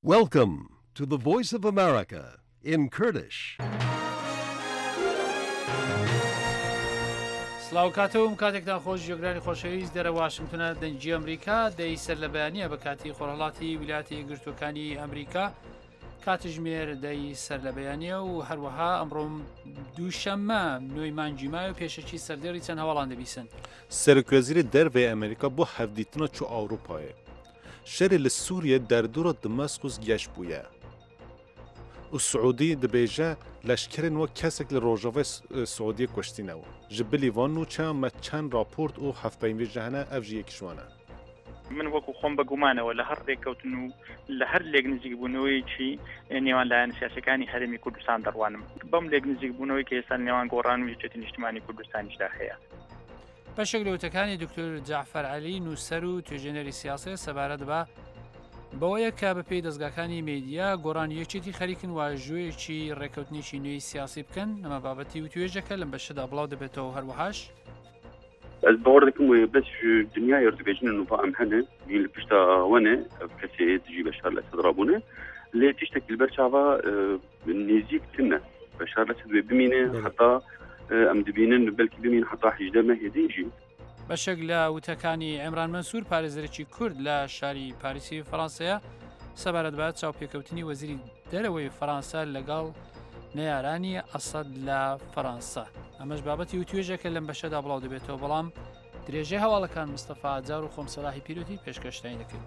Welcome to the Voice of America in Kurdish. سلااوکاتەوەم کاتێکتان خۆش جێگرانی خۆشەویست دەرە واشنگتنە دەنجی ئەمریکا دەی سەر لە بەیانیە بە کاتی خۆرهڵاتی ویلایەتە یەکگرتووەکانی ئەمریکا کاتژمێر دەی سەر لە بەیانیە و هەروەها ئەمڕۆم دووشەممە نوێی مانگی مای و پێشەکی سەردێڕی چەند هەواڵان دەبیسن. سەرۆکوەزیری دەربەی ئەمریکا بۆ هەفدیتنە چوو ئەوروپایە. شەری لە سووریە دەردوورە دمەسکوس گەشت بووە. و سعودی دەبێژە لەشکرن وەک کەسێک لە ڕۆژەوەی سعودیە کوشتینەوە. ji bilî van nûçe me çend raport û hevpeyvê ji hene ev ji yekîşwan e. من وەکو خۆم بەگومانەوە لە هەر ڕێککەوتن و لە هەر لێک نزیک بوونەوەیکی نێوان لایەن سیاسەکانی هەرێمی کوردستان دەڕوانم بەم لێک نزیک بوونەوەی کە ئێستا نێوان گۆڕان و یەکێتی نیشتیمانی کوردستانیشدا هەیە. بەشێک لەوتەکانی دکتۆر جعفەر عەلی نووسەر و توێژێنەری سیاسی سەبارەت بە بەوەیە کە بەپێی دەستگاکانی میدیا گۆڕانی یەکێتی خەریکن واژوەیەکی ڕێکەوتنیی نوێی سیاسی بکەن ئەمە بابەتی و توێژەکە لەم بەشەدا بڵاو دەبێتەوە هەروەهاش. Ez باور dikim wê bes ji dinyayê dibêjin nûva em hene yên li pişta wan e ev kesê dijî Beşar li Esed rabûne lê tiştekî li ber çava nêzik tin e Beşar li Esed wê bimîne heta em dibînin belkî bimîn heta 18 Mehêdî jî. بەشێک لە وتەکانی ئەمران مەنسوور پارێزەرێکی کورد لە شاری پاریسی فەڕەنسەیە سەبارەت بە چاوپێکەوتنی وەزیری دەرەوەی فەڕەنسا لەگەڵ نەیارانی ئەسەد لە فەڕەنسا. ئەمەش بابەتی و توێژەکە لەم بەشەدا بڵاو دەبێتەوە بەڵام درێژەی هەواڵەکان مستەفا جار و خۆم سەلاحی پیرۆتی پێشکەشتانی دەکەین.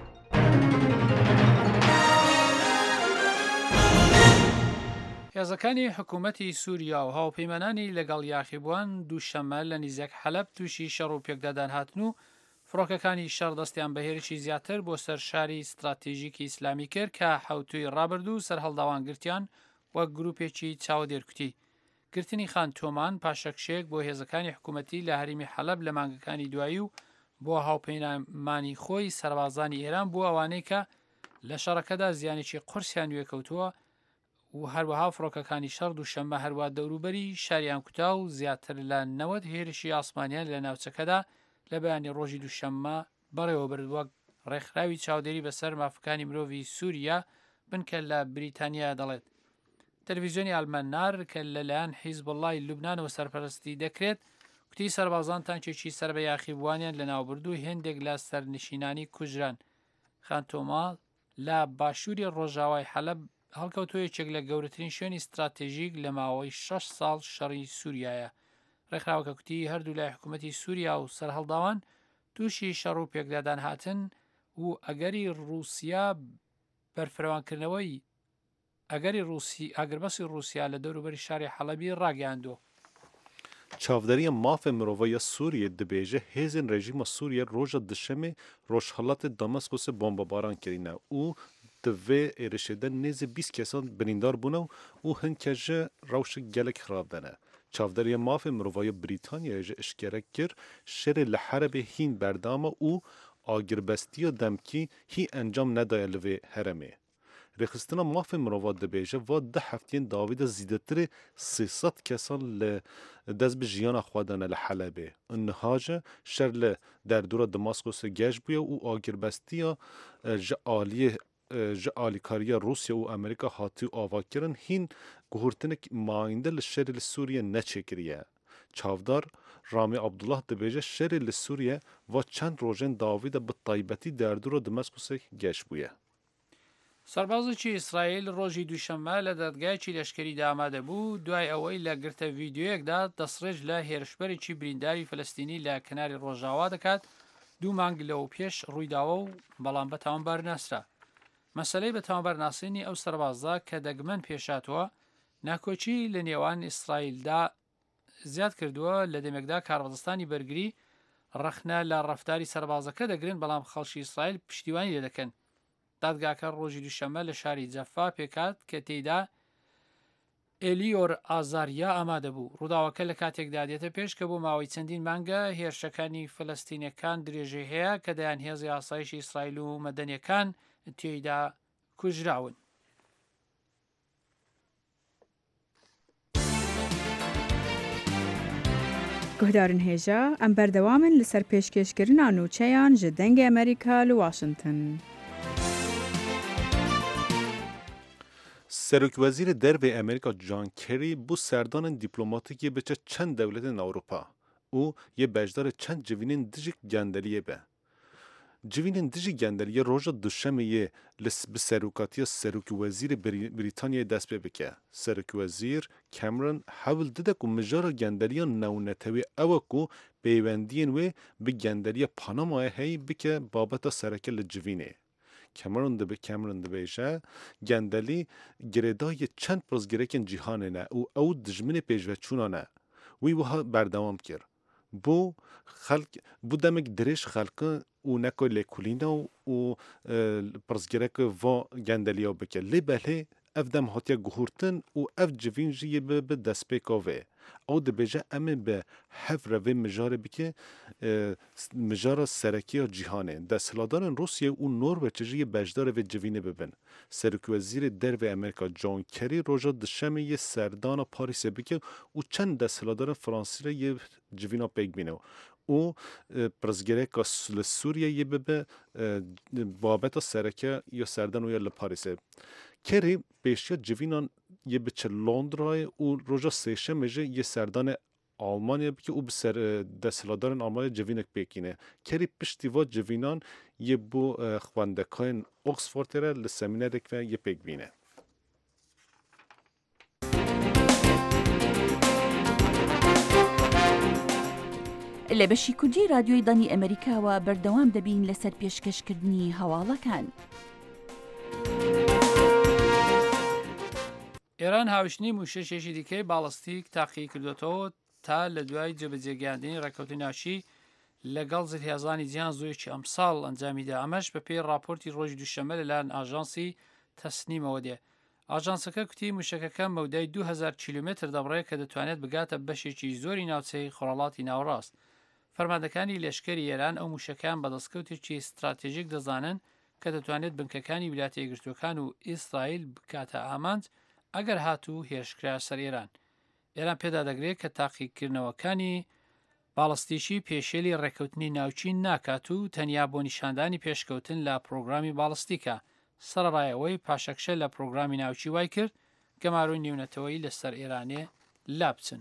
هێزەکانی حکوومەتی سووریا و هاوپەیمانانی لەگەڵ یاخیبووان دووشەممە لە نزیک حەلەب تووشی شەڕ و پێکدادان هاتن و فڕۆکەکانی شەڕ دەستیان بەهێرشی زیاتر بۆ سەر شاری استراتیژیکی ئیسلامی کرد کە حوتوی ڕابرد و سەر هەڵداوانگرتیان وەک گروپێکی چاوە دێرکوتی. گرتنی خان تۆمان پاشەکشێک بۆ هێزەکانی حکوومەتی لە هەرمی حەلەب لە مانگەکانی دوایی و بۆ هاوپەیمانی خۆی سەربازانی ئێران بۆ ئەوانەی کە لە شەڕەکەدا زیانێکی قورسیان وێکەوتووە و هەروەها فڕۆکەکانی شەڕ دووشەممە هەروە دەوروبەری شاریان کوتا و زیاتر لە 90 هێرشی ئاسمانیان لە ناوچەکەدا لە بەیانی ڕۆژی دووشەممە بەڕێوە برد وەک ڕێکخراوی چاودێری بەسەر مافەکانی مرۆڤی سووریا بنکە لە بریتانیا دەڵێت. تەلەڤیزیۆنی ئالمانار کە لەلایەن حیزبوڵڵای لوبنانەوە سەرپەرستی دەکرێت کوتی سەربازان تانکێکی سەر بە یاخیبووانیان لە ناوبردوو هێندێک لە سەرنشینانی کوژران. خان تۆما لە باشووری ڕۆژاوای حەلەب هەڵکەوتوویەکێک لە گەورەترین شوێنی استراتێژیک لە ماوەی 6 ساڵ شەڕی سووریایە. ڕێکخراوەکە کوتی هەردوو لای حکوومەتی سووریا و سەرهەڵداوان تووشی شەڕ و پێکدادان هاتن و ئەگەری رووسیا بەرفرەوانکردنەوەی ئەگەربەسی رووسیا لە دەوروبەری شاری حەلەبی ڕاگەیاندووە. چاودەریە مافێ مرۆڤەیە سووریە دەبێژە هێزن ڕێژیمە سووریە ڕۆژە دشەمێ ڕۆژهەڵاتی دەمەسکۆسە بۆمبەباران کردینە و divê êrişê de nêzî 20 kesan birîndar bûne û hinke ji rewşek gelek xirab dene. Çavderiya mafê mirovaya Brîtanyayê ji eşkere kir şerê li Herebê hîn berdama û agiribestiya demkî hî encam nedaye li vê heremê. Rêxistina mafê mirova dibêje va 10 hefteyên davî de zîdetirê 300 kesan li dest bi jiyana xwe dane li Helebê. Niha jî şer li derdora Damaskosê geş bûye û agiribestiya ji aliyê ji alîkariya Rusya û Amerîka hatî avakirin hîn guhurtinek mayînde li şerê li Sûriye neçêkiriye. Çavdar Ramî Abdullah dibêje şerê li Sûriye va çend rojên davî de bi taybetî derdora Damaskosê geş bûye. سەربازێکی ئیسرائیل ڕۆژی دووشەممە لە دەدگایەکی لەشکریدا ئامادە بوو دوای ئەوەی لە گرتە ڤیدیۆیەکدا دەسڕێژ لە هێرشبەرێکی برینداری فەلەستینی لە کناری ڕۆژاوا دەکات 2 مانگ لەو پێش ڕوویداوە و بەڵام بەتاوانبار ناسرا. مەسەلەی بەتاوانبار ناسینی ئەو سەربازە کە دەگمەن پێشاتوە ناکۆچی لە نێوان ئیسرائیلدا زیاد کردووە لە دەمێکدا کارڕدستانی بەرگری ڕەخنە لە ڕەفتاری سەربازەکە دەگرن بەڵام خەڵکی ئیسرائیل پشتیوانی لێ دەکەن. دادگاکە ڕۆژی دووشەممە لە شاری جەفا پێکات کە تێیدا ئێلیۆر ئازاریا ئامادە بوو. ڕووداوەکە لە کاتێکدا دێتە پێش کە بۆ ماوەی چەندین مانگە هێرشەکانی فەلەستینیەکان درێژەی هەیە کە دەیان هێزی ئاسایشی ئیسرائیل و مەدەنیەکان تێیدا کوژراون. گهدارن هێژە ئەم بەردەوامن لەسەر پێشکەشکردنا نووچەیان ji dengê Amerîka li Washington. سرک وزیر درب امریکا جان کری بو سردان دیپلماتیکی بچه چند دولتین اوروپا او یه بجدار چند جوینین دیجی گندلیه به. جوینین دیجی گندلیه روژا دوشمه یه به سروکاتی سرک وزیر بریتانیا دست بکه. سرک وزیر کامرون حاول دیده که مجار گندلیه نونتوی اوکو پیوندین و به گندلیه پانامای هی بکه بابتا سرکل جوینه. کامرون دبیشه گندلی گردای چند پرزگرکن جیهانه نه او دجمن پیشوچونا نه وی وها بردوام کرد بو دمک درش خلق و نکو لکولینا و پرزگرک و گندلیا بکه لی بله اف دم هاتیا گهورتن و اف جوین جیه به دست پیکاوه او دبیجه امه به هف روی مجاره بکه مجاره سرکی جیهانه دستلادان روسیه و نروژ جیه بجدار و جوینه ببن سرک وزیر درب امریکا جان کری روژا دشمه یه سردان پاریس بکه و چند دستلادان فرانسی را یه جوینا پیک بینه و پرزگره که سوریه یه به بابت سرکه یا سردان و یا لپاریسه کری پیشیا جوینان یه بچه لندرای و روژا سیشه میشه یه سردان آلمانیا بکه او بسر دستلادارن آلمانیا جوینک بکینه کری پشتیوا جوینان یه بو خواندکاین اوکسفورد را لسمینه دکوه یه پیک بینه لە بەشی کوردی رادیۆی دانی ئەمریکاوە بەردەوام دەبین لەسەر پێشکەشکردنی هەواڵەکان. ئێران هاوشنی موشەشێکی دیکەی باڵستیک تاقی کردوێتەوە تا لە دوای جێبەجێگەاندنی ڕێکەوتی ناشی لەگەڵ زرهێزانی جیهان زۆیەکی ئەمساڵ ئەنجامیدا ئەمەش بە پێی راپۆرتی ڕۆژی دووشەمە لەلایەن ئاژانسی تەسنیمەوە دێ. ئاژانسەکە کوتی موشەکەکە مەودای 2000 کیلومتر دەبڕێت کە دەتوانێت بگاتە بەشێکی زۆری ناوچەی خۆڕەڵاتی ناوەڕاست. فەرماندەکانی لەشکری ئێران ئەو موشەکان بەدەستکەوتێکی استراتێژیک دەزانن کە دەتوانێت بنکەکانی ویلایەتە یەکگرتووەکان و ئیسرائیل بکاتە ئامانج ئەگەر هاتوو هێرشکرا سەر ئێران. ئێران پێدا دەگرێت کە تاقیکردنەوەکانی باڵستیشی پێشێلی ڕێکەوتنی ناوچین ناکات و تەنیا بۆ نیشاندانی پێشکەوتن لە پرۆگرامی باڵستیکە. سەرڕایەوەی پاشەکشە لە پرۆگرامی ناوچی وای کرد گەماروی نێونەتەوەی لەسەر ئێرانێ لابچن.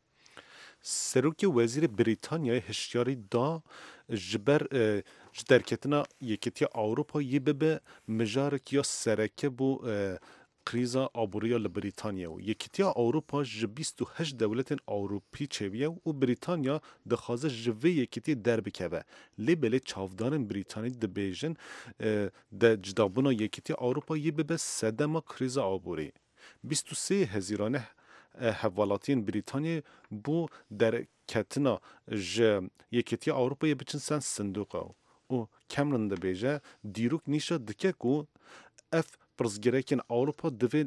سروک وزیر بریتانیای هشیاری دا جبر جدرکتنا یکیتی آوروپا یه به مجارک یا سرکه بو کریزا آبوریا لبریتانیا و یکیتی آوروپا جبیست و هشت دولت آوروپی چویه و بریتانیا دخوازه جوه یکیتی در بکوه لی بله چاودان بریتانی دبیجن ده جدابونا یکیتی آوروپا یه به سدما کریزا آبوری 23 هزیرانه حوالاتین بریتانیا بو در کتنا یکیتی آوروپا یه بچن سن صندوقه و کامرون دبیجه دیروک نیشه دکه که اف پرزگرکن ئەوروپا دەوێت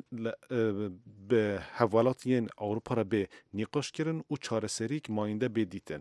بە هەواڵاتیان ئەوروپا را بێ نیقۆشکردن و چارەسەریک مایندە بێدیتن.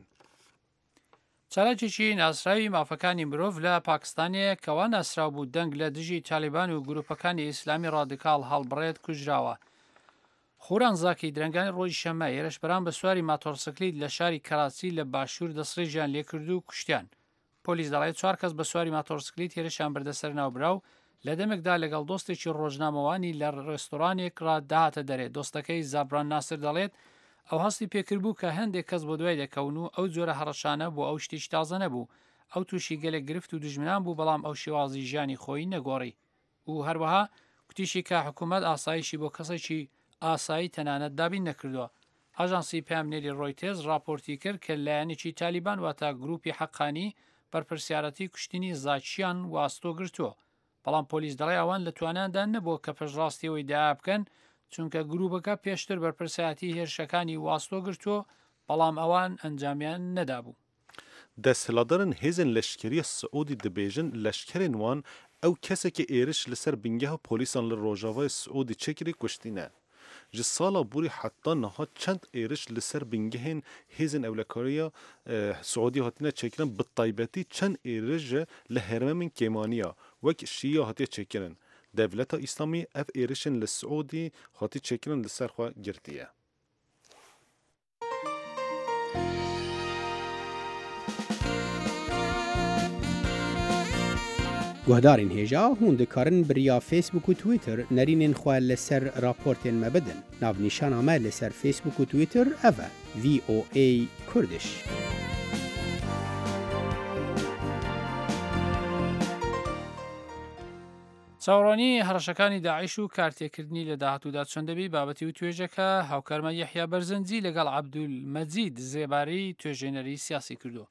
چالاکێکی ناسراوی مافەکانی مرۆڤ لە پاکستانەیە کەوا ناسراو بوو دەنگ لە دژی تالیبان و گروپەکانی ئیسلامی ڕادیکاڵ هەڵبڕێت کوژراوە. خوران زاکی درەنگانی ڕۆژی شەمە هێرشبەران بە سواری ماتۆرسکلیت لە شاری کەراچی لە باشوور دەسڕێژیان لێکرد و کوشتیان. پۆلیس دەڵێت 4 کەس بە سواری ماتۆرسکلیت هێرشیان بردەسەر ناوبراو لە دەمێکدا لەگەڵ دۆستێکی ڕۆژنامەوانی لە ڕێستۆرانێک ڕداهاتە دەرێت. دۆستەکەی زابران ناسر دەڵێت ئەو هەستی پێکردبوو کە هەندێک کەس بۆ دوای دەکەون و ئەو جۆرە هەڕەشانە بۆ ئەو شتێکی تازە نەبوو. ئەو تووشی گەلێک گرفت و دژمنان بوو بەڵام ئەو شێوازی ژیانی خۆی نەگۆڕی و هەروەها کوتیشی کە حکوومەت ئاسایشی بۆ کەسێکی ئاسایی تەنانەت دابین نەکردووە. ئاژانسی پامنێری ڕۆیتێز راپۆرتی کرد کە لایەنێکی تالیبان واتە گروپی حەقانی بەرپرسیارەتی کوشتنی زاچیان واستۆ گرتووە. بەڵام پۆلیس دەڵێ ئەوان لە توانیاندا نەبووە کە پێشڕاستیەوەی دایا بکەن چونکە گروپەکە پێشتر بەرپرسایەتی هێرشەکانی واستۆ گرتووە بەڵام ئەوان ئەنجامیان نەدابوو. دەسەڵاتدارن هێزن لەشکریە سعودی دەبێژن لەشکرên wan ew kesekê êriş li ser bingeha polîsan li Rojavayê Siûdî çekirî kuştîne. Ji sala borî heta niha çend êriş li ser bingehên hêzên ewlekariya Siûdî hatine çekirin bi taybetî çend êriş ji li hermemên Kêmaniya wek Şîya hatiye çekirin. Devleta İslamî ev êrişên li Siûdî hatî çekirin li ser xwe girtiye. گهدارین هێژا هون دikarin biriya Facebook û Twitter nerînên xwe li ser raportên me bidin. Navnîşana me li ser Facebook û Twitter ev e VOA Kurdiş. چاوەڕوانی هەڕەشەکانی داعیش و کارتێکردنی لە داهاتوودا چۆن دەبی بابەتی و توێژەکە هاوکارمە یەحیا بەرزنجی لەگەڵ عەبدولمەجید زێباری توێژێنەری سیاسی کردو.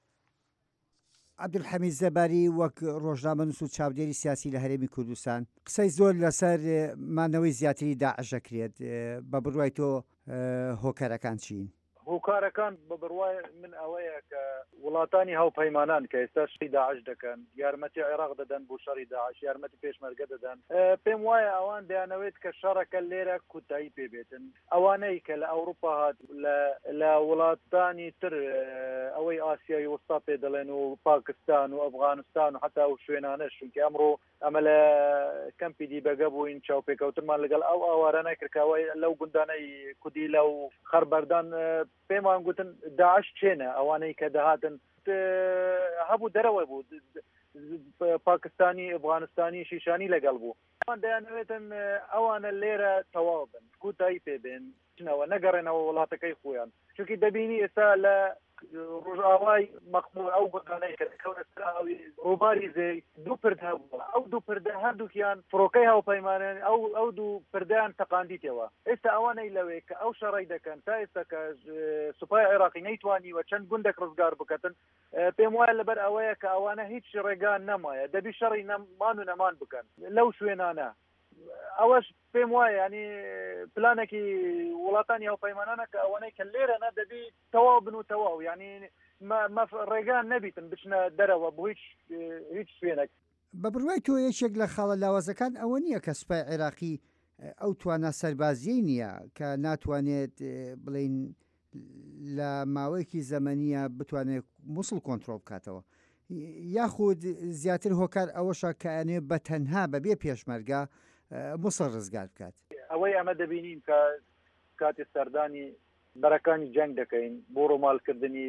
عەبدولحەمید زێباری وەک ڕۆژنامەنووس و چاودێری سیاسی لە هەرێمی کوردستان قسەی زۆر لەسەر مانەوەی زیاتری داعش دەکرێت بە بڕوای تۆ هۆکارەکان چین؟ هۆکارەکان بە بڕوای من ئەوەیە کە وڵاتانی هاوپەیمانان کە ئێستا شتی داعش دەکەن یارمەتی عێراق دەدەن بۆ شەڕی داعش یارمەتی پێشمەرگە دەدەن پێم وایە ئەوان دەیانەوێت کە شەڕەکە لێرە کوتایی پێبێتن ئەوانەی کە لە ئەوروپا هات لە وڵاتانی تر ئەوەی ئاسیای وستا پێ دەڵێن و پاکستان و ئەفغانستان و حتا و شوێنانەش چونکە ئەمڕۆ ئەمە لە کەمپی دیبەگە بووین چاوپێکەوتمان لەگەڵ ئەو ئاوارانە کردکاوای لەو گوندانەی کودی لەو خەربەردان پێمان گوتن داعش چێنە ئەوانەی کە دەهاتن هەبوو دەرەوە بوو پاکستانی ئەفغانستانی شیشانی لەگەڵ بوو ئەوان دەیانەوێتن ئەوانە لێرە تەواو بن کوتایی پێبێن چنەوە نەگەڕێنەوە وڵاتەکەی خۆیان چونکی دەبینی ئێستا لە ڕۆژئاوای مەخموور ئەو گوندانەی کە دەکەونە سەر ئاوی ڕووباری زەی دوو پرد هەبووە ئەو دوو پردە هەردووکیان فڕۆکەی هاوپەیمانن ئەو دوو پردیان تەقاندیتەوە ئێستا ئەوانەی لەوێ کە ئەو شەڕەی دەکەن تا ئێستا کە سوپای عێراقی نەیتوانیوە چەند گوندێک ڕزگار بکەن پێم وایە لەبەر ئەوەیە کە ئەوانە هیچ ڕێگان نەمایە دەبی شەڕی مان و نەمان بکەن لەو شوێنانە ئەوەش پێم وایە ینی پلانێکی وڵاتانی هاوپەیمانانە کە ئەوانەی کە لێرەنە دەبی تەواو بن و تەواو ینی ڕێگان نەبیتن بچنە دەرەوە بۆ هیچ شوێنێک بە بڕوای تۆ یەکێک لە خاڵە لاوازەکان ئەوە نییە کە سوپای عێراقی ئەو توانە سەربازیەی نییە کە ناتوانێت بڵین لە ماوەیەکی زەمەنیە بتوانێت مووسڵ کۆنتترۆل بکاتەوە یاخود زیاتر هۆکار ئەوەشە کە ئەنێ بە تەنها بەبێ پێشمەرگە مووسڵ ڕزگار بکات ئەوەی ئەمە دەبینیم کە کاتی سەردانی بەرەکانی جەنگ دەکەین بۆ ڕۆمالکردنی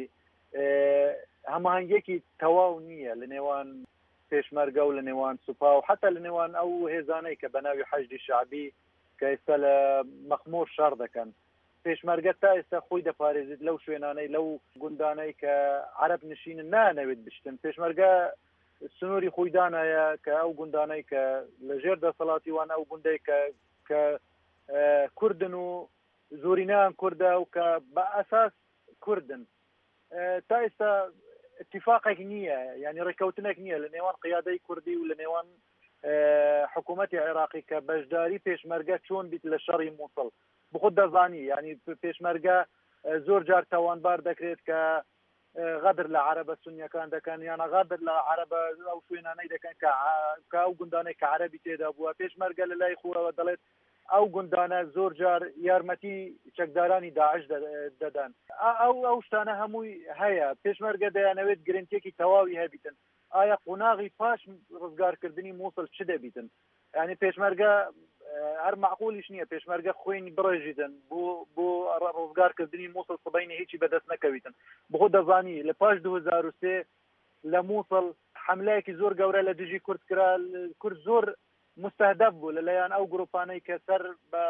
هەماهنگێکی تەواو نییە لە نێوان پێشمەرگە و لە نێوان سوپا و حتا لە نێوان ئەو هێزانەی کە بە ناوی حەشدی شعبی کە ئێستا لە مەخموور شەڕ دەکەن پێشمەرگە تا ئێستا خۆی دەپارێزیت لەو شوێنانەی لەو گوندانەی کە عەرەب نشینن نانەوێت بشتن پێشمەرگە سنووری خۆی دانایە کە ئەو گوندانەی کە لە ژێر دەسەڵاتی وان ئەو گوندەی کە کوردن و زۆرینیان کووردە و کە بە ئەساس کوردن تا ئێستا اتفاقێک نییە ینی ڕێکەوتنێک نییە لە نێوان قیادەی کوردی و لە نێوان حکوومەتی عێراقی کە بەشداری پێشمەرگە چۆن بیت لە شەڕی مووسڵ بخود دەزانی ینی پێشمەرگە زۆر جار تاوانبار دەکرێت کە غەدر لە عەرەبە سونیەکان دەکەن یانە غەدر لە عەرەبە ئەو شوێنانەی دەکەن کە ئەو گوندانەی کە عەرەبی تێدا بووە پێشمەرگە لە لای خۆرەوە دەڵێت ئەو گوندانە زۆر جار یارمەتی چەکدارانی داعش دەدەن ئەو شتانە هەمووی هەیە پێشمەرگە دەیانەوێت گرنگێکی تەواوی هەبیتن ئایا قۆناغی پاش ڕزگارکردنی مووسڵ چ دەبیتن ینی پێشمەرگە هەر معقولیش نییە پێشمەرگە خوێنی بڕێژیدن بۆ ڕزگارکردنی مووسڵ سبەینە هیچی بەدەست نەکەویتن بۆ دەزانی لە پاش 2003 لە مووسڵ حملەیەکی زۆر گەورە لە دژی کورد کرا کورد زۆر مستهدف بوو لەلایەن ئەو گروپانەی کە سەر بە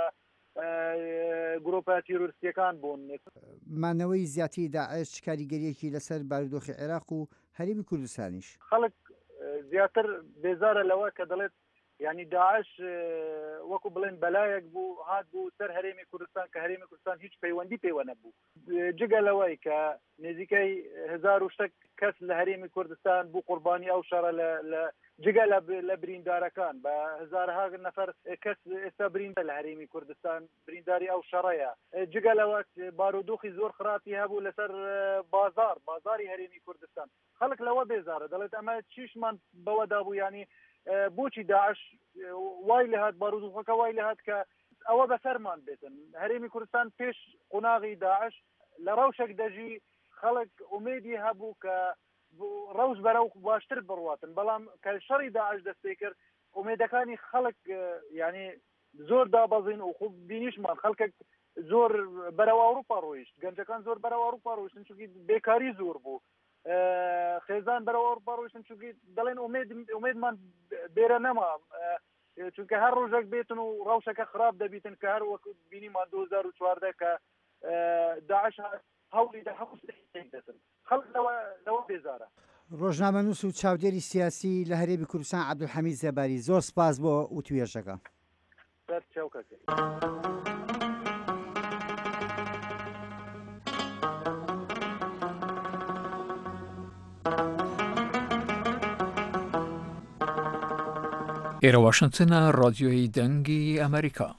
گروپە تیرۆریستیەکان بوون مانەوەی زیاتری داعش کاریگەریەکی لەسەر بارودۆخی عێراق و هەرێمی کوردستانیش خەڵک زیاتر بێزارە لەوە کە دەڵێت ینی داعش وەکو بڵێن بەلایەک بوو هات بوو سەر هەرێمی کوردستان کە هەرێمی کوردستان هیچ پەیوەندی پێوە نەبوو جگە لەوەی کە نزیکەی 1000 کەس لە هەرێمی کوردستان بوو قوربانی ئەو شەڕە لە جگە لە بریندارەکان بە هزارها نەفەر کەس ئێستا بریندە لە هەرێمی کوردستان برینداری ئەو شەڕەیە جگە لەوە بارودۆخی زۆر خراپی هەبوو لەسەر بازاری هەرێمی کوردستان خەڵک لەوە بێزارە دەڵێت ئەمە چیشمان بەوەدا بوو ینی بۆچی داعش وای لە هات بارودۆخەکە وای لە هات کە ئەوە بەسەرمان بێتن هەرێمی کوردستان پێش قۆناغی داعش لە ڕەوشێک دەژی خەڵک ئومێدی هەبوو کە ڕەوش بەرەو باشتر بڕواتن بەڵام کە شەڕی داعش دەستی کرد ئومێدەکانی خەڵک ینی زۆر دابەزین و خوب بینیشمان خەڵکێک زۆر بەرەو ئەوروپا ڕۆیشت گەنجەکان زۆر بەرەو ئەوروپا ڕۆیشتن چونکی بێکاری زۆر بوو خێزان بەرەوە بەڕۆشتن چونکی دەڵێن ئومێدمان بێرە نەما چونکە هەر ڕۆژێک بێتن و ڕەوشەکە خراپ دەبیتن کە هەر وەکو بینیمان 2014 کە داعش هەوڵی دەسن خەڵک لەوە بێزارە. ڕۆژنامەنووس و چاودێری سیاسی لە هەرێمی کوردستان عەبدولحەمید زەباری، زۆر سپاس بۆ وتوێژەکە. ئێرە واشنگتنە، ڕادیۆی دەنگی ئەمریکا.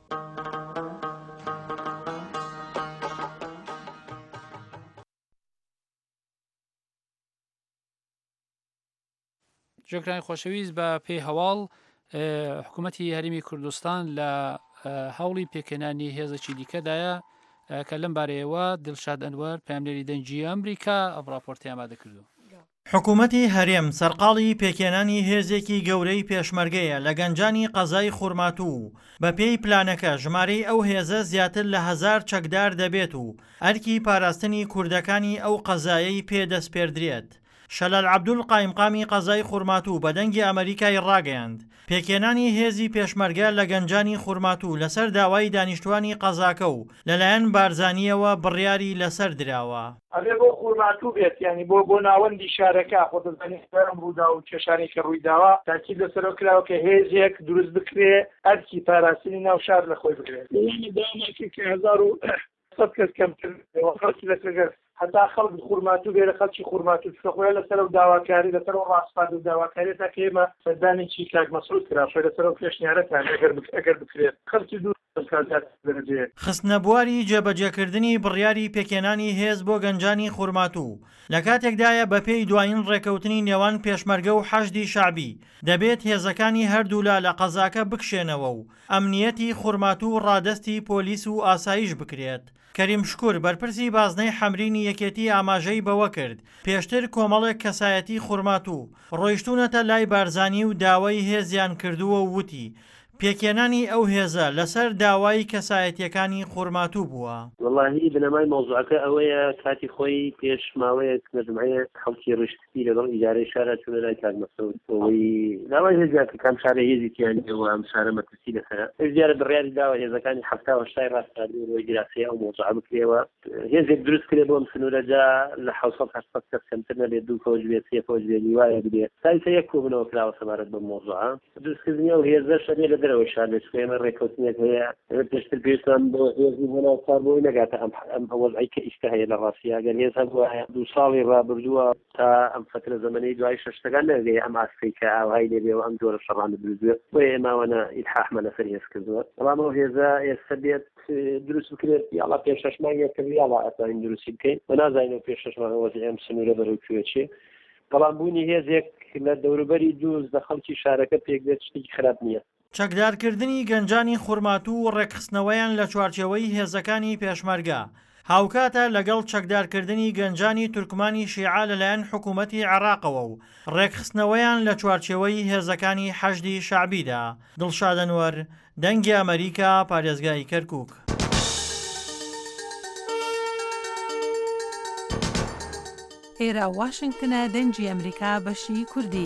جۆکرانی خۆشەویست بە پێی هەواڵ حکوومەتی هەرێمی کوردستان لە هەوڵی پێکەنانی هێزێکی دیکەدایە کە لەم بارەیەوە دڵشاد ئەنوەر پامنێری دەنگی ئەمریکا ئەم ڕاپۆرتی ئامادە کردو. حکوومەتی هەرێم سەرقاڵی پێکێنانی هێزێکی گەورەی پێشمەرگەیە لە گەنجانی قەزای خوورماتوو بە پێی پلانەکە ژمارەی ئەو هێزە زیاتر لە 1000 چەکدار دەبێت و ئەرکی پاراستنی کوردەکانی ئەو قەزایەی پێدەست پێردرێت. شەلال عەبدول قایمقامی قەزای خوورماتوو بە دەنگی ئەمریکای ڕاگەیاند پێکێنانی هێزی پێشمەرگە لە گەنجانی خوورماتوو لەسەر داوای دانیشتوانی قەزاکە و لەلایەن بارزانیەوە بڕیاری لەسەر دراوە. ئەبێ بۆ خوورماتوو بێت، یعنی بۆ ناوەندی شارەکە خۆدەزانانی ئەم ڕوودا و کێشانی کە ڕوویداوە تاکید لەسەرەوە کراوە کە هێزێک دروست بکرێ ئەرکی پاراستنی ناو شار لە خۆی بگرێت. داوامێکی کە 1100 کەس کەمتر خەڵکی لەسەر حتا خەڵک خوورماتوو بێرە خەڵکی خوورماتوو خۆیان لەسەر و داواکاری لەسەر و ڕاستپات و داواکاری تا کە ئێمە سەردانێکی کاک مەسعود کراشۆی لەسەر و پێشنیارەتان ئەگەر بکرێت خەڵکی دوو خستنە بواری جێبەجێکردنی بڕیاری پێکێنانی هێز بۆ گەنجانی خوورماتوو لە کاتێکدایە بە پێی دوایین ڕێکەوتنی نێوان پێشمەرگە و حەشدی شعبی دەبێت هێزەکانی هەردوولا لە قەزاکە بکشێنەوە و ئەمنیەتی خوورماتوو ڕادستی پۆلیس و ئاسایش بکرێت. کەریم شکور بەرپرسی بازنەی حەمرینی یەکێتی ئاماژەی بەوە کرد پێشتر کۆمەڵێک کەسایەتی خوورماتوو ڕۆیشتونەتە لای بارزانی و داوای هێزیان کردووە و وتی پێکێنانی ئەو هێزە لەسەر داوای کەسایەتیەکانی خوورماتوو بووە. وەڵاهی بنەمای مۆزوعەکە ئەوەیە کاتی خۆی پێش ماوەیەک مجموعەیە خەڵکی ڕشتی لەگەڵ ئیدارەی شارە چوونە لای کاک مەسعود ئەوەی داوای هێزیان کە کام شارە هێزییان ئێوە ئەم شارە مەترسی لەسەرە دیارە بڕیاری داوە هێزەکانی 78 ڕاستاندنی ڕۆی گراسەیە ئەو مۆزوعە بکرێەوە هێزێک دروست کرێ بۆم سنوورەجا لە 700 کەس کەمتر نەبێت 2 فۆج بێت 3 فۆج بێت وایە بێت سایتە یەک کۆبنەوە کراوە سەبارەت بەم مۆزوعە دروستکردنی ئەو هێزە شەرێ لە دەرەوە شار لێمە ڕێکەوتنێک هەیە پێشتر پێشتان بۆ هێزی بۆناو کار بۆی نەگاتە ئەم وەزعی کە ئیشتە هەیە لە ڕاستی ئەگەر هێز هەبووە 2 ساڵی ڕابردووە تا ئەم فترە زەمەنەی دوای شەشتەکان نەگەی ئەم ئاستی کە ئاوهای لێبێ و ئەم جۆرە شەڕانە دروستوێت بۆ ئێماوەنە ئیلحاحمە لەسەر هێز کردووە بەڵام ئەو هێزە ئێستا بێت دروست بکرێت یاڵا پێش 6 مانگێک کرد یاڵا ئەتوانین دروستی بکەین و نازانین پێش 6 مانگ وەزعی ئەم سنوورە بەرەوکوێ چێ بەڵام بوونی هێزێک لە دەوروبەری دووز لە خەڵکی شارەکە پێک دێت شتێکی خراپ نییە. چەکدارکردنی گەنجانی خوورماتوو و ڕێکخستنەوەیان لە چوارچێوەی هێزەکانی پێشمەرگە هاوکاتە لەگەڵ چەکدارکردنی گەنجانی تورکمانی شیعە لەلایەن حکوومەتی عێراقەوە و ڕێکخستنەوەیان لە چوارچێوەی هێزەکانی حەشدی شعبیدا. دڵشاد ئەنوەر دەنگی ئەمریکا پارێزگای کەرکووک. ئێرە واشنگتنە دەنگی ئەمریکا بەشی کوردی.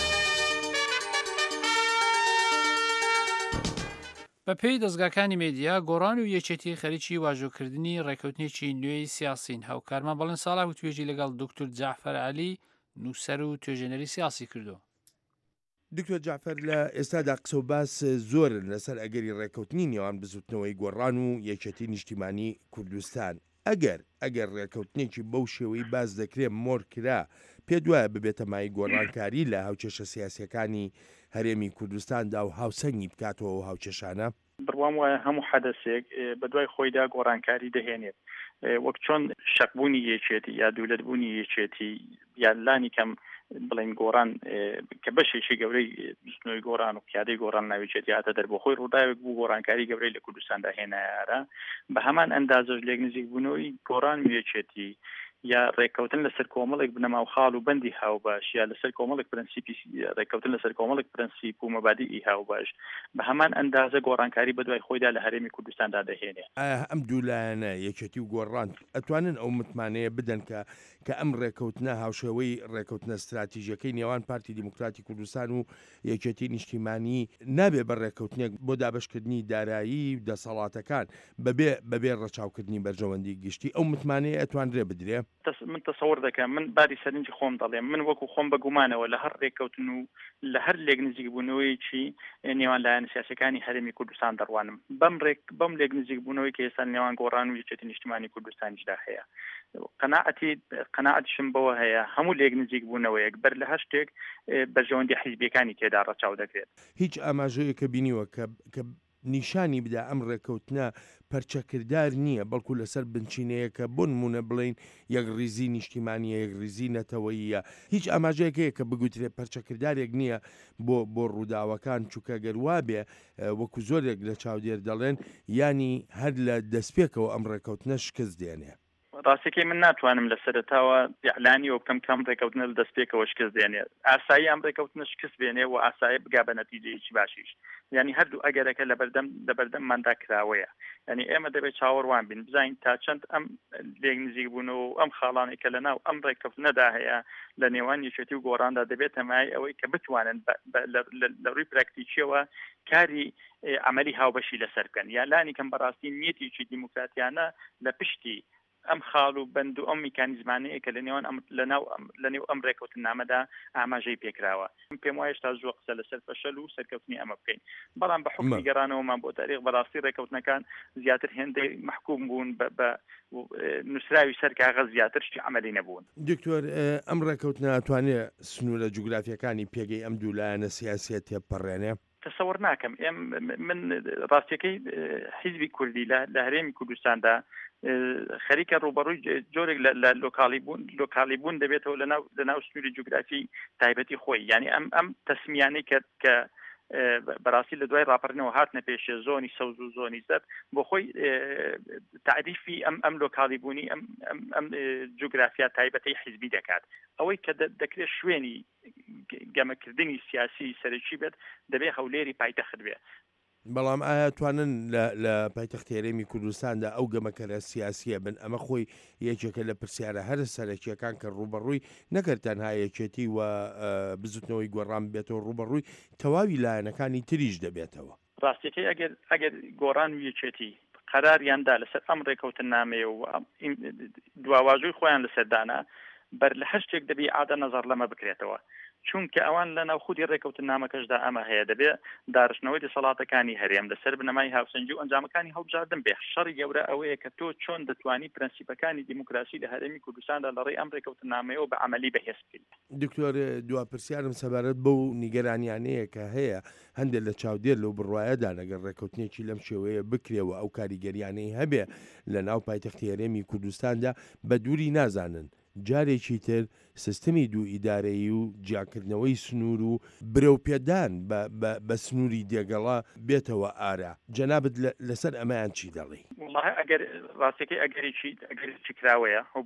بە پێی دەستگاکانی مێدیا گۆڕان و یەکێتی خەریکی واژۆکردنی ڕێکەوتنێکی نوێی سیاسین هاوکارمان بەڵێن ساڵا و توێژی لەگەڵ دکتور جعفەر عەلی نووسەر و توێژێنەری سیاسی کردو. دکتۆر جعفەر لە ئێستادا قسە و باس زۆرن لەسەر ئەگەری ڕێکەوتنی نێوان بزوتنەوەی گۆڕان و یەکێتی نیشتیمانی کوردستان ئەگەر ڕێکەوتنێکی بەو شێوەی باز دەکرێت مۆر کرا پێ دوایە ببێتە مای گۆڕانکاری لە هاوچێشە سیاسیەکانی هەرێمی کوردستاندا و هاوسەنگی بکاتەوە و هاوچێشانە بڕوام وایە هەموو حەدەسێک بە دوای خۆیدا گۆڕانکاری دەهێنێت وەک چۆن شەقبوونی یەکێتی یا دوولەتبوونی یەکێتی یا لانی کەم بڵین گۆڕان کە بەشێکی گەورەی بستنەوەی گۆڕان و پیادەی گۆڕان ناویچێتی هاتە دەربۆ خۆی ڕووداوێک بوو گۆڕانکاری گەورەی لە کوردستاندا هێنایارە بە هەمان ئەندازەش لێک نزیک بوونەوەی گۆڕان و یەکێتی یا ڕێککەوتن لەسەر کۆمەڵێک بنەما و خاڵ و بەندی هاوباش یا لەسەر کۆمەڵێک پرەنسیپی ڕێککەوتن لەسەر کۆمەڵێک پرەنسیپ و مەبادی هاوباش بە هەمان ئەندازە گۆڕانکاری بەدوای خۆیدا لە هەرێمی کوردستاندا دەهێنێ. ئەم دوولایەنە یەکێتی و گۆڕان ئەتوانن ئەو متمانەیە بدەن کە ئەم ڕێککەوتنە هاوشێوەی ڕێککەوتنە استراتیژیەکەی نێوان پارتی دیموکراتی کوردستان و یەکێتی نیشتیمانی نابێ بە ڕێککەوتنێک بۆ دابشکردنی دارایی و دەسەڵاتەکان بەبێ ڕەچاوکردنی بەرژەوەندی گشتی ئەو متمانەیە ئەتوانرێ بدرێ. من تەسەوەر دەکەم من باری سەرنجی خۆم دەڵێم من وەکو خۆم بەگومانەوە لە هەر ڕێککەوتن و لە هەر لێک نزیک بوونەوەیکی نێوان لایەنە سیاسەکانی هەرێمی کوردستان دەڕوانم بەم لێک نزیک بوونەوەی کە ئێستا نێوان گۆڕان و یەکێتی نیشتیمانی کوردستانیشدا هەیە. قەناعەتیشم بەوە هەیە هەموو لێک نزیک بوونەوەیەک بەر لە هەر شتێک بەرژەوەندی حیزبیەکانی تێدا ڕەچاو دەکرێت. هیچ ئاماژەیەکە بینیوە کە نیشانی بدا ئەم ڕێککەوتنە پەرچەکردار نییە بەڵکو لەسەر بنچینەیەکە بۆ نمونە بڵین یەک ریزی نیشتیمانیە یەک ریزی نەتەوەییە هیچ ئاماژەیەکەیە کە بگوترێت پەرچەکردارێک نییە بۆ ڕووداوەکان چووکە گەروا بێ وەکو زۆرێک لە چاودێر دەڵێن ینی هەر لە دەستپێکەوە ئەم ڕێککەوتنە شکست دێنێ. ڕاستیەکەی من ناتوانم لە سەرەتاوە یعلانی و بکەم کام ڕێککەوتنە لە دەستپێکەوە شکست دێنێت ئاسایی ئەم ڕێککەوتنە شکست بێنێ و ئاسایی بگا بە نەتیجەیەکی باشیش ینی هەردوو ئەگەرەکە لە بەردەمماندا کراوەیە ینی ئێمە دەبێت چاوەڕوان بین بزانین تا چەند ئەم لێک نزیک بوونەوە و ئەم خاڵانی کە لەناو ئەم ڕێککەوتنەدا هەیە لە نێوان یەکێتی و گۆڕاندا دەبێت هەمای ئەوەی کە بتوانن لە ڕووی پراکتیکیەوە کاری عملی هاوبەشی لەسەر بکەن یا لانی کەم بەڕاستی نیەتێکی دیموکراتیانە لە پشتی ئەم خاڵ و بند و ئەم میکانیزمانەیە کە لەنێو ئەم ڕێککەوتنامەدا ئاماژەی پێکراوە پێم وایە تا زووە قسە لەسەر فەشەل و سەرکەوتنی ئەمە بکەین بەڵام بە حکمی گەڕانەوەمان بۆ تاریخ بەڕاستی ڕێککەوتنەکان زیاتر هێندەی محکوم بوون بە نووسراوی سەر کاغەز زیاتر شتی عملی نەبوون. دکتۆر ئەم ڕێککەوتنە ئەتوانێت سنوورە جوگرافیەکانی پێگەی ئەم دوولایەنە سیاسیە تێپەڕێنێ؟ تەسەوەر ناکەم من ڕاستیەکەی حیزبی کوردی لە هەرێمی کوردستاندا خەریکە ڕوبەڕووی جۆرێک لە لۆکالی بوون دەبێتەوە لەناو سنووری جوگرافی تایبەتی خۆی یعنی ئەم تەسمیانەی کە بەڕاستی لە دوای ڕاپەڕنەوە هاتنە پێشێ زۆنی سەوز و زۆنی زەر بۆ خۆی تعریفی ئەم لۆکالی بوونی ئەم جوگرافیا تایبەتی حیزبی دەکات ئەوەی کە دەکرێت شوێنی گەمەکردنی سیاسی سەرەکی بێت دەبێت هەولێری پایتەخت بێت. بەڵام ئایا توانن لە پایتەختی هەرێمی کوردستاندا ئەو گەمەکەرە سیاسیە بن ئەمە خۆی یەکێکە لە پرسیارە هەر سەرەکیەکان کە ڕوبەڕووی نەکرد تەنها یەکێتی و بزوتنەوەی گۆڕان بێتەوە ڕوبەڕووی تەواوی لایەنەکانی تریش دەبێتەوە. ڕاستیەکەی ئەگەر گۆڕان و یەکێتی قەراریاندا لەسەر ئەم ڕێککەوتن نامەیە و دواوازووی خۆیان لەسەردانا بەر لە هەر شتێک دەبی عادە نەزەر لەمە بکرێتەوە چونکە ئەوان لە ناو خودی ڕێککەوتن نامەکەشدا ئەمە هەیە دەبێت داڕشتنەوەی دەسەڵاتەکانی هەرێم لەسەر بنەمای هاوسەنگی و ئەنجامەکانی هەڵبژاردن بێ شەڕی گەورە ئەوەیە کە تۆ چۆن دەتوانی پرەنسیپەکانی دیموکراسی لە هەرێمی کوردستاندا لە ڕێی ئەم ڕێککەوتن نامەیەوە بە عملی بەهێز بکەیت. دکتۆر دواپرسیارم سەبارەت بەو نیگەرانیانەیە کە هەیە هەندێک لە چاودێر لەو بڕواایەدا لەگەر ڕێککەوتنێکی لەم شێوەیە بکرێەوە ئەو کاریگەریانەی هەبێ لە ناو پایتەختی هەرێمی کوردستاندا بە دووری نازانن جارێکی تر سیستەمی دوو ئیدارەیی و جیاکردنەوەی سنوور و برەوپێدان بە سنووری دێگەڵا بێتەوە ئارە جەنابەت لەسەر ئەمەیان چی دەڵێ؟ ئەگەر ڕاستەکەی ئەگەریی کراوەیە و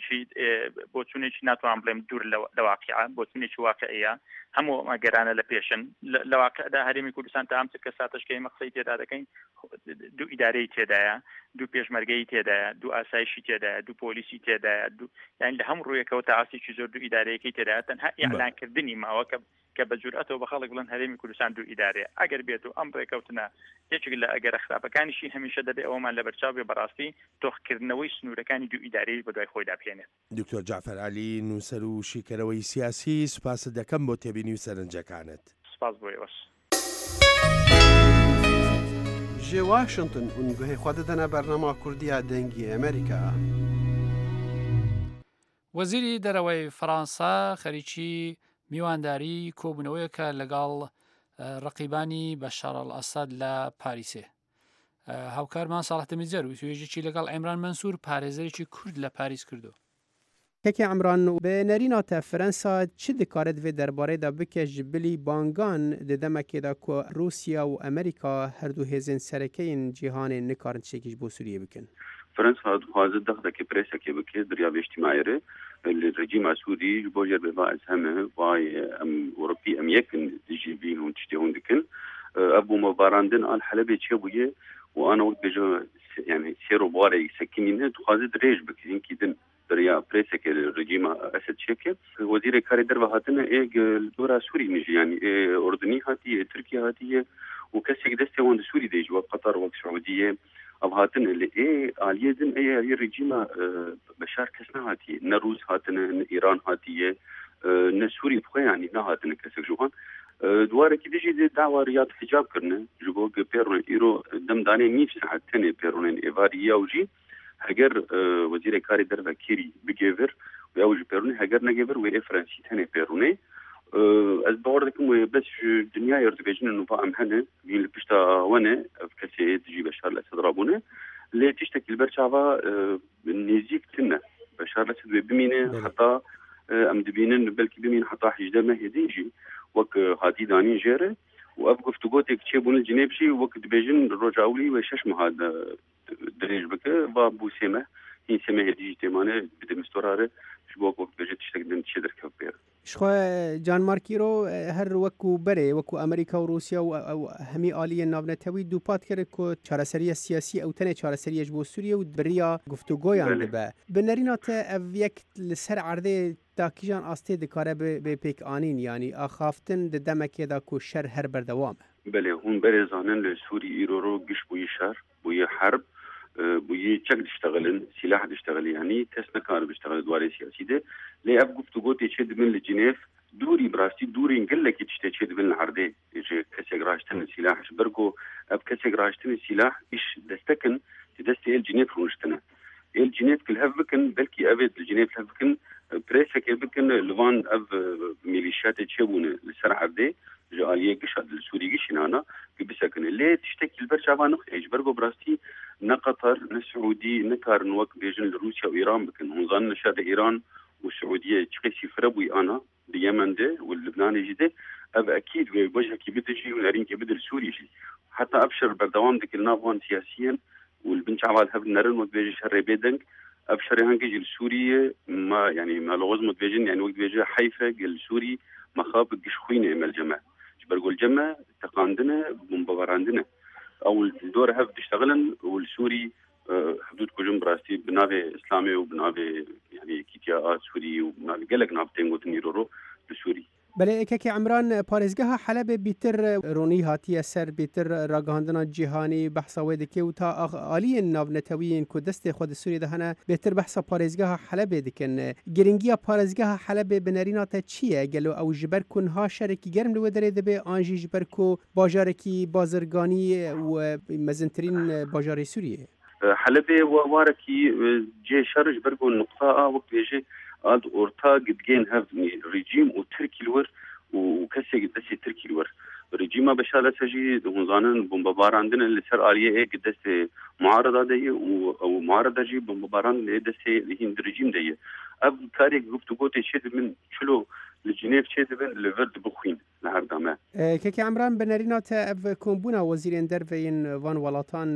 بۆ چونێکی ناتوان بڵێم دوور لە واقعە بۆ چونێکی واقعەیە هەموو ئەمە گەرانە لە پێشن لە واقعدا هەرێمی کوردستان تا ئەم کە ساتشکەی مەقسەی تێدا دەکەین دوو ئیدارەی تێدایە دوو پێشمەرگەی تێدایە دوو ئاسایشی تێدایە دوو پۆلیسی تێدایە یان لە هەموو ڕوویەکەوە تا ئاسێکی زۆر دوو ئیدارەیەکی تێدایە تەنها ئیعلانکردنی ماوە کە بە جورئەتەوە بە خەڵک بڵێن هەرێمی کوردستان دوو ئیدارەیە ئەگەر بێت و ئەم ڕێککەوتنە یەکێک لە ئەگەرە خراپەکانیشی هەمیشە دەبێت ئەومان لە بەرچاو بێ بەڕاستی تۆخکردنەوەی سنوورەکانی دوو ئیدارەی بە دوای خۆیدا بهێنێت. دکتۆر جعفەر عەلی نووسەر و شیکەرەوەی سیاسی سوپاس دەکەم بۆ تێبینی و سەرنجەکانت. سپاس بۆ ئێوەش. جێ واشنگتن ئونگوهی خوا دەدەنە بەرنامە کوردیە دەنگی ئەمریکا. وەزیری دەرەوەی فەرەنسا خەریکی میوانداری کۆبوونەوەیەکە لەگەڵ ڕقیبانی بەشار ئەسەد لە پاریسێ. هاوکارمان ساڵح دەمیجەر و توێژێکی لەگەڵ عیمران مەنسوور پارێزەرێکی کورد لە پاریس کردو. کەکی عمران و بە نەریناتە فەرەنسا چ دەکارێت vê derbarêda bike ji bilî bangan di demekêda ku Rûsya û Amerîka her du hêzên serekeyên cîhanê nikarin tişekî ji bo Sûriyê bikin. فرنسا دخوازت دخلك بريسا كي بكي دريا اجتماعي الرجيم السوري بوجر بباعث هم واي ام اوروبي ام يكن تجي بين وتشتهون دكن ابو مباراندن على حلبة تشبويه وانا وقت بيجو يعني سيرو بواري سكينين دخوازت ريج بكين كيدن دريا بريسا كي الرجيم اسد شيكي وزير كاري دربه هاتنا الدورة سوري نجي يعني اردني هاتي تركيا هاتي وكسي دستي وند سوري ديج وقطر والسعوديه هاتن اللي آلية دن هي رجيمة بشار كسنا هاتي نروس هاتن إيران هاتية نسوري بخوي يعني نا هاتن كسر جوهان دوارة كي ديجي دعوة رياض حجاب كرنا جبوك بيرون إيرو دم داني ميف ساعة تاني بيرون إيفاريا وجي هجر وزير كاري دربا كيري بجيفر ويوجي بيروني هجر نجيفر وإيه فرنسي تاني بيروني از باوردكم بس الدنيا يرتبجن انه فاهم هنا بين البشتا وانا بكسي تجي بشار الاسد رابونه اللي تشتكي البرشافا نزيك تنا بشار الاسد بمينه حتى ام دبينن بلكي بمين حتى حجده ما هديجي وك هادي داني جيره وابقى فتقوتك تشيبون الجنيبشي وقت بيجن رجعولي وشش هذا دريج بك بابو سيمه هي سيمه هديجي تمانه بده مستوراره شبوك وقت بيجي تشتكي تشدر كبير شخوا جان مارکیرو هر وکو بره وکو امریکا و روسیا و همی آلی ناونتوی دو پات کرد که چارەسەریە سیاسی او تنه چارەسەریەش بۆ سوریە و بریا گفتوگۆیان دەبە بنەریناتە ئەv یەک لەسەر عەردێ تاکیژان ئاستێ دکارە بێ پێکئانین یانی ئاخافتن دە دەمەکێدا کو شەر هەر بەردەوامە بله هون برزانن لسوري إيرورو قش بوي شر بوي حرب بوي تشك تشتغلن سلاح تشتغل يعني تسنا كار بيشتغل دواري سياسي ده لي اب گفتگو تشد من لجنيف دوري براستي دوري نقلك تشد من العرضه يجي كسي غراشتن سلاح بركو اب كسي غراشتن سلاح ايش دستكن تدستي الجنيف ونشتنا الجنيف كل هفكن بلكي ابد الجنيف هفكن بريسك بكن لوان اب ميليشيات تشبون لسرعه ده جاليه قش السوري قشنانا بسكن اللي تشتكي البرشافان ايش بركو براستي نقطر نسعودي نكار نوك بيجن روسيا وايران بكن نظن شر ايران والسعوديه تشقيسي فربوي انا اليمن ده واللبناني جده اب اكيد وجهه كي بدجي ونارين كي بدل سوري جي حتى ابشر بردوام ديك النافون سياسيا والبنت عوال هب نرن وبيجي شر بيدنك ابشر هانك جي السوريه ما يعني ما لغز بيجن يعني وقت بيجي حيفا قال سوري مخاب قش خوينه مال الجماعه برقول الجماعه تقاندنا بمباراندنا او الدور هف تشتغلن والسوري حدود كجم براستي بنابي اسلامي وبنابي يعني كيتيا سوري وبنابي قالك نابتين وتنيرو بسوري بله که عمران پارێزگەها حەلەبێ بیتر ڕۆنی هاتیە سەر بیتر ڕاگەاندنا جیهانی بەحساوێ دەکێ و تا ئالیین ناونەتەویین کو دەستێ خۆ سووری دەهەنە بێتر بەحسا پارێزگەها حەلەبێ دکن گرنگیە پارێزگەها حەلەبێ بنەریناتە چییە گەلو ئەو ژبەر کونها شەرێکی گەرم لەوە دەرێ دەبێ ئانژی ژبەر کو باژارێکی بازرگانی و مەزنترین باژاری سووریە حەلەبێ وارەکی جێ شەرش بەرگۆ نقطة وەک بێژێ اد اورتا قدجين هاف ريجيم وتركي الور وكسي قدسي تركي الور ريجيما بشاله سجي دونزانن بومبار عندنا اللي صار عليه قدسي معارضه دي او معارضه جي بومباران اللي دسي اللي هند ريجيم دي اب تاريخ گفتگو تشد من شلو لجنيف شد من لفرد بخوين لهردما كيكي عمران بنرينات اف كومبونا وزيرين درفين فان ولاتان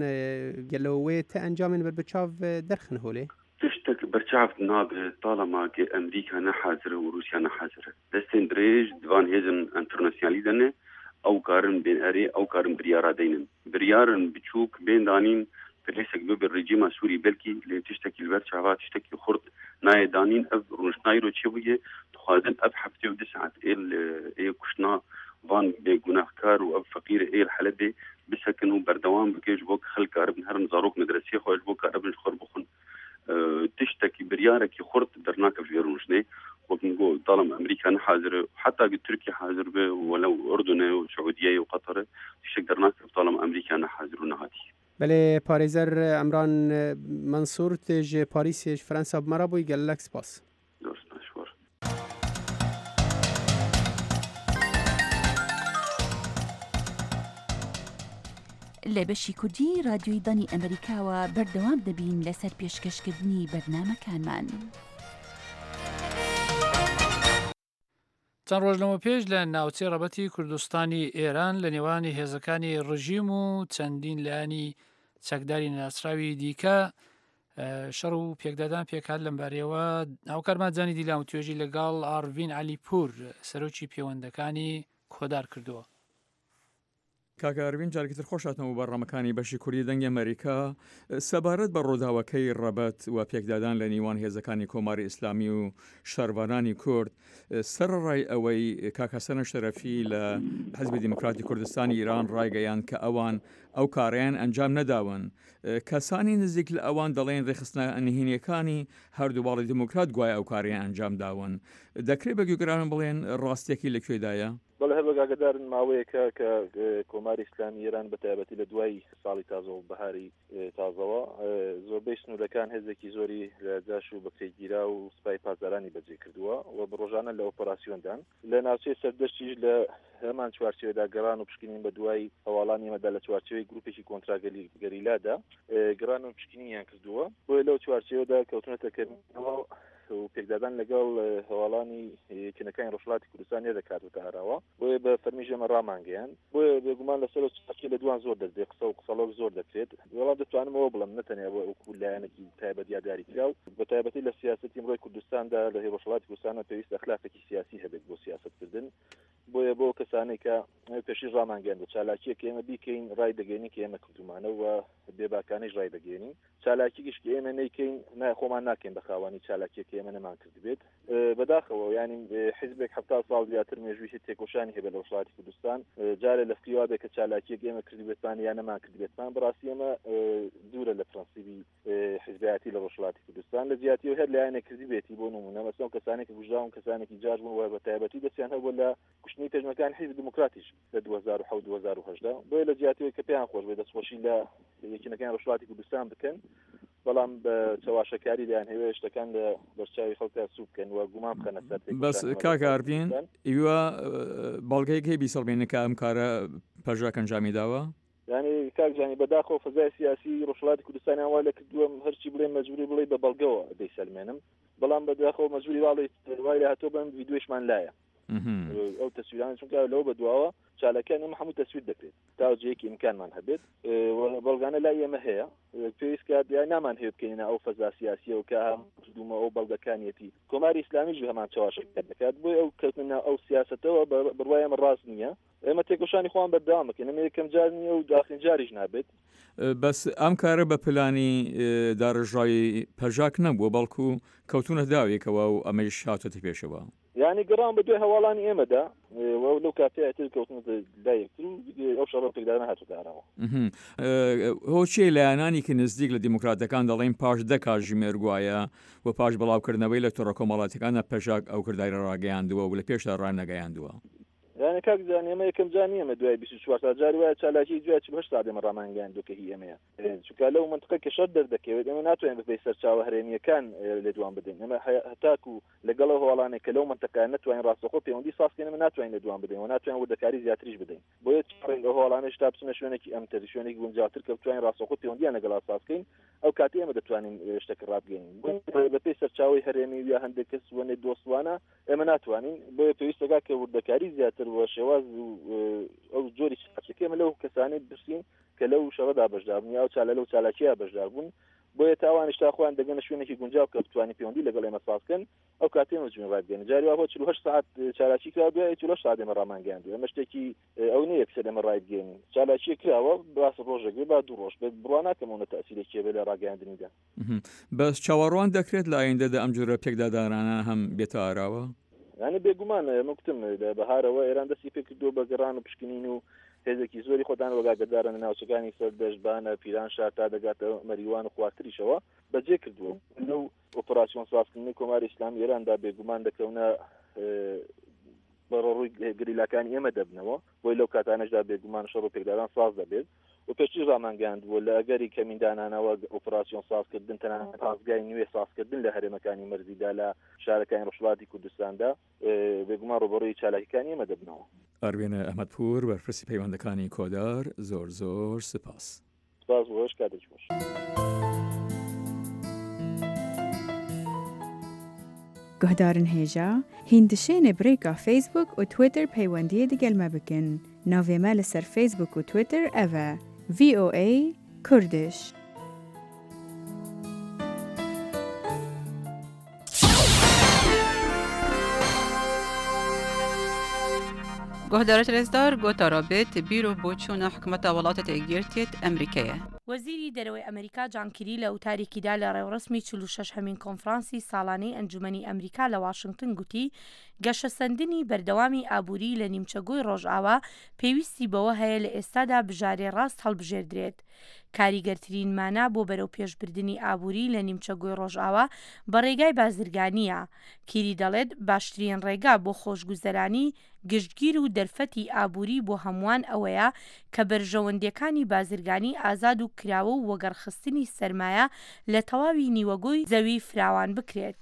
قالوا انجام بالبتشاف درخن هولي تشتك برشاف ناب طالما كي امريكا نحاضره وروسيا نحاضره دستن دريج ديوان هيزن انترناسيونالي دنه او كارن بين اري او كارن بريارا دينن بريارن بتشوك بين دانين تليسك بالرجيم السوري بلكي اللي تشتكي البرشافات تشتكي خرط ناي دانين اب روشنايرو تشويه تخازن اب حفتي ودسعت اي كشنا فان بجناهكار واب فقير اي الحلبي بسكنوا بردوام بكيج بوك خل كارب نهر نزاروك مدرسيه خوش بوك كارب نخر بخن تشتكي بريارك خرط درناك في روشني وبنقول طالما امريكا حاضره حتى تركيا حاضر به ولو اردن وسعوديه وقطر تشتكي درناك طالما امريكا حاضر ونهاتي بله پاريزر عمران منصور تج باريس فرنسا بمرابو يقال لك سباس درست مشكور لە بەشی کوردی رادیۆی دانی ئەمریکاوە بەردەوام دەبین لەسەر پێشکەشکردنی بەرنامەکانمان. چەند ڕۆژ لەمە پێش لە ناوچەی ڕەبەتی کوردستانی ئێران لە نێوانی هێزەکانی ڕژیم و چەندین لایانی چەکداری ناسراوی دیکە شەڕ و پێکدادان پێکات لەم بارەوە هاوکارمان جانی دیلام و توێژی لەگەڵ ئاڕڤین عەلیپور سەرۆکی پەیوەندەکانی کۆدار کردووە. کاکاروین جارێکتر خۆشاتەوە بەڕەمەکانی بەشی کوردی دەنگی ئەمریکا سەبارەت بە ڕووداوەکەی ڕەبەت و پێکدادان لە نیوان هێزەکانی کۆماری ئیسلامی و شەڕبانانی کورد سەرڕای ئەوەی کاکەسەنە شەرەفی لە حزبی دیموکراتی کوردستانی ئیران ڕایگەیان کە ئەوان ئەو کارەیان ئەنجام نەداون. کەسانی نزیک لە ئەوان دەڵێن ڕێخستنە نهێنیەکانی هەردوو باڵی دیموکرات گوای ئەو کارەیان ئەنجام داون. دەکرێت بەگوێگران بڵێن ڕاستێکی لەکوێدایە؟ بەڵێ هەر بەگاگەدارن ماوەیەکە کە کۆماری ئیسلامی ئێران بە تایبەتی لە دوای ساڵی تازەوە و بەهاری تازەوە زۆربەی سنوورەکان هێزێکی زۆری لە جاش و بەکرێگیرا و سوپای پازارانی بەجێ کردووە و بڕۆژانە لە ئۆپەراسیۆندان لە ناوچەی سەردەشتیش لە هەمان چوارچێوەدا گەڕان و پشکنین بە دوای هەواڵانی ئێمەدا لە چوارچێوەی گروپێکی کۆنتراگەلی گەریلادا گەڕان و پشکنینیان کردووە بۆیە لەو چوارچێوەدا کەوتونەتە کردنەوە و پێکدادان لەگەڵ هەواڵانی یەکێنەکانی ڕۆژهەڵاتی کوردستان دەکات و تاراوە بۆیە بە فەرمی ژەمە ڕامانگەیان بۆیە بێگومان لەسەر چاکی لە دوان زۆر دەستێت قسە و قسەڵۆک زۆر دەکرێت وەڵام دەتوانمەوە بڵم نەتەنیا بۆ ئەو لایەنێکی تایبەت یاداری کرا و بە تایبەتی لە سیاسەتی ئەمڕۆی کوردستاندا لە ڕۆژهەڵاتی کوردستانە پێویست ئەخلاقێکی سیاسی هەبێت بۆ سیاسەتکردن بۆیە بۆ کەسانێک کە پێشی ڕامانگەیان بە چالاکیە کە ئێمە بیکەین ڕای دەگەینی کە ئێمە کردومانە و بێباکانەی ڕای دەگەێنین چالاکیش کە ئێمە نەیکەین خۆمان ناکەین بە خاوانی چالاکیە کە ئێمە نەمان کرد بێت بەداخەوە ینی حیزبێک 70 ساڵ زیاتر مێژووی تێکۆشانی هەبێت لە ڕۆژهەڵاتی کوردستان جارێ لە فکری وابێت کە چالاکیەک ئێمە کردی بێتمان یان نەمان کرد بێتمان بەڕاستی ئێمە دوورە لە پرەنسیبی حیزبیاتی لە ڕۆژهەڵاتی کوردستان لە جیاتیەوە هەر لایەنێک کردی بێتی بۆ نمونە مەسەڵەن کەسانێک کوژراون کەسانێکی جار بوون و بە تایبەتی دەستیان هەبوو لە کوشتنی پێشمەکانی حیزب دموکراتیش لە 2007-2010 بۆیە لە جیاتیەوەی کە پێیان خۆش بێت دەستخۆشی لە یەکێنەکانی ڕۆژهەڵاتی کوردستان بکەن بەڵام بە چاواشەکاری دایان هەوێ شتەکان لە بەرچاوی خەڵکە سوو بکەن و گومان بکەنە سەر بەس کاکاروین ئیوە بەڵگەیەکی بیسەڵبێنە کە ئەم کارە پەژاک ئەنجامی داوە ینی کاکجانی بەداخەوە فەزای سیاسی ڕۆژهەڵاتی کوردستانی وا لە کردووە هەرچی بڵێ مەجبوری بڵێ بە بەڵگەوە دەیسەلمێنم بەڵام بەداخەوە مەجبوری واڵی وای لە هاتۆ بم ڤیدیۆشمان لایە ئەو تەسویران چونکە لەوە بەدواوە چالەکان ئەمە هەموو تەسویر دەکرێت تا جەیەکی ئیمکانمان هەبێت بەڵگانە لای ئێمە هەیە پێویست کات یا نامان هەیە بکەینە ئەو فەزا سیاسیە و کە هەموو ئەو بەڵگەکانیەتی کۆماری ئیسلامیش هەمان چاواشە دەکات بۆ ئەو کەوتنە ئەو سیاسەتەوە بڕوای ئەمە ڕاست نییە ئێمە تێکۆشانی خۆیان بەردەوام بکەین ئەمە یەکەم جار نییە و داخین جاریش نابێت بەس ئەم کارە بە پلانی داڕژایی پەژاک نەبووە بەڵکو کەوتونە داوێکەوە و ئەمەش هاتۆتە پێشەوە یعنی گەڕان بە دوای هەواڵانی ئێمەدا لەو کاتێتر کەوتن دایەکتر و ئەو شەڕە پێکداران هاتوودارەوە هۆچێ لایەنانی کە نزدیک لە دیموکراتەکان دەڵێن پاش 10 کاتژمێر گوایە و پاش بەڵاوکردنەوەی لە تۆڕە کۆمەڵاتەکانە پەژاک ئەو کردداری ڕاگەیاندووە و لە پێشدا ڕانەگەیاندووە یعنی کاکزان ئێمە یەکەم جانی ئەمە دوای 24 تا جاری وایە چالاکی دوای 48 ساعت ئێمە ڕامانگەیان دوکە هی ئێمەیە چونکە لەو منطقە کە شەر دەردەکەوێت ئێمە ناتوانین بەپێی سەرچاوە هەرێمیەکان لێ دوان بدەین ئێمە هەتاکو لەگەڵ هەواڵانێک کە لەو منطقە ناتوانین ڕاستەخۆ پەیوەندی سازکەین ئێمە ناتوانین لە دوان بدەین و ناتوانین وردەکاری زیاتریش بدەین بۆیە لە هەواڵانەش تا بچنە شوێنێکی ئەمتر شوێنێکی گونجاوتر کە بتوانین ڕاستەخۆ پەیوەندیان لەگەڵ سازکەین ئەو کاتی ئێمە دەتوانین شتێک ڕابگەین بەپێی سەرچاوی هەرێمی یا هەندێک کەس وەنێ دۆستوانە ئێمە ناتوانین بۆیە پێویستەکە کە وردەکاری زیاتر و شێواز ئەو جۆری چاکێمە لەو کەسانی برسین کە لەو شەڕەدا بەشدار بوون یا چالە لەو چالاکیە بەشدار بوون بۆیە تاوانش تا خۆیان دەگەنە شوێنێکی گونجاو کە بتوانین پەیوەندی لەگەڵ ئێمە سازکەن ئەو کاتێ مەجبورین ڕابگەین جاری وا بۆ 48 ساعت چالاکی کرا دوای 48 ساعت ئێمە ڕامانگەیاندووە ئەمە شتێکی ئەو نییە کە ئێمە ڕابگەین چالاکی کراوە باس ڕۆژێک با دوو ڕۆژ بێت بڕوا ناکەمەوە تەسیرێکی بێت لە ڕاگەیاندنیدا بەس چاوەڕوان دەکرێت لە ئایندەدا ئەم جۆرە پێکدادارانە هەم بێتە ئاراوە یعنی بێگومان مکتم لە بەهارەوە ئێران دەستی پێ کردووە بە گەڕان و پشکنین و هێزێکی زۆری خۆتان وەگاگەدارن ناوچەکانی سەردەشبانە پیران شار تا دەگاتە مەریوان و خواردتریشەوە بەجێ کردووە لەو ئۆپەراسیۆن سازکردنی کۆماری ئیسلامی ئێراندا بێگومان دەکەونە بەڕۆڕووی گریلاکانی ئێمە دەبنەوە بۆی لەو کاتانەشدا بێگومان شەڕ و پێکداران ساز دەبێت و پێشی ڕامانگەاندووە لە ئەگەری کەمیندانانەوە ئۆپەراسیۆن سازکردن تەنانەت ڕازگای نوێ سازکردن لە هەرێمەکانی مەرزیدا لە شارەکانی ڕۆژهەڵاتی کوردستاندا بێگومان ڕۆبەڕووی چالاکیەکانی ئێمە دەبنەوە ئەروێنە ئەحمەدپور بەرپرسی پەیوەندەکانی کۆدار زۆر زۆر سپاس سپاس بۆش کاتێک باشە گهدارن هێژە هیندشێنە برێکا فیسبوک و تویتر پەیوەندیە دەگەلمە بکەن ناوێمە لەسەر فیسبوک و تویتر ئەڤە VOA کوردش گهدارت رزدار گوتا رابط بیرو بوچونا حکومت ولات تگیرتیت امریکیه. وەزیری دەرەوەی ئەمریکا جان کیری لە وتارێکیدا لە ڕێوڕسمی 46 هەمین کۆنفرانسی ساڵانەی ئەنجومەنی ئەمریکا لە واشنگتن گوتی گەشەسەندنی بەردەوامی ئابووری لە نیمچەگۆی ڕۆژئاوا پێویستی بەوە هەیە لە ئێستادا بژارێ ڕاست هەڵبژێردرێت. کاریگەرترین مانا بۆ بەرەو پێشبردننی ئابووری لە نیمچەگۆی ڕۆژئاوا بە ڕێگای بازرگانیە. کیری دەڵێت باشترین ڕێگا بۆ خۆشگوزەرانی گشتگیر و دەرفەتی ئابووری بۆ هەمووان ئەوەیە کە بەرژەوەندەکانی بازرگانی ئازاد و کراوە و وەگەڕخستنی سەرمایە لە تەواوی نیوەگۆی زەوی فراوان بکرێت.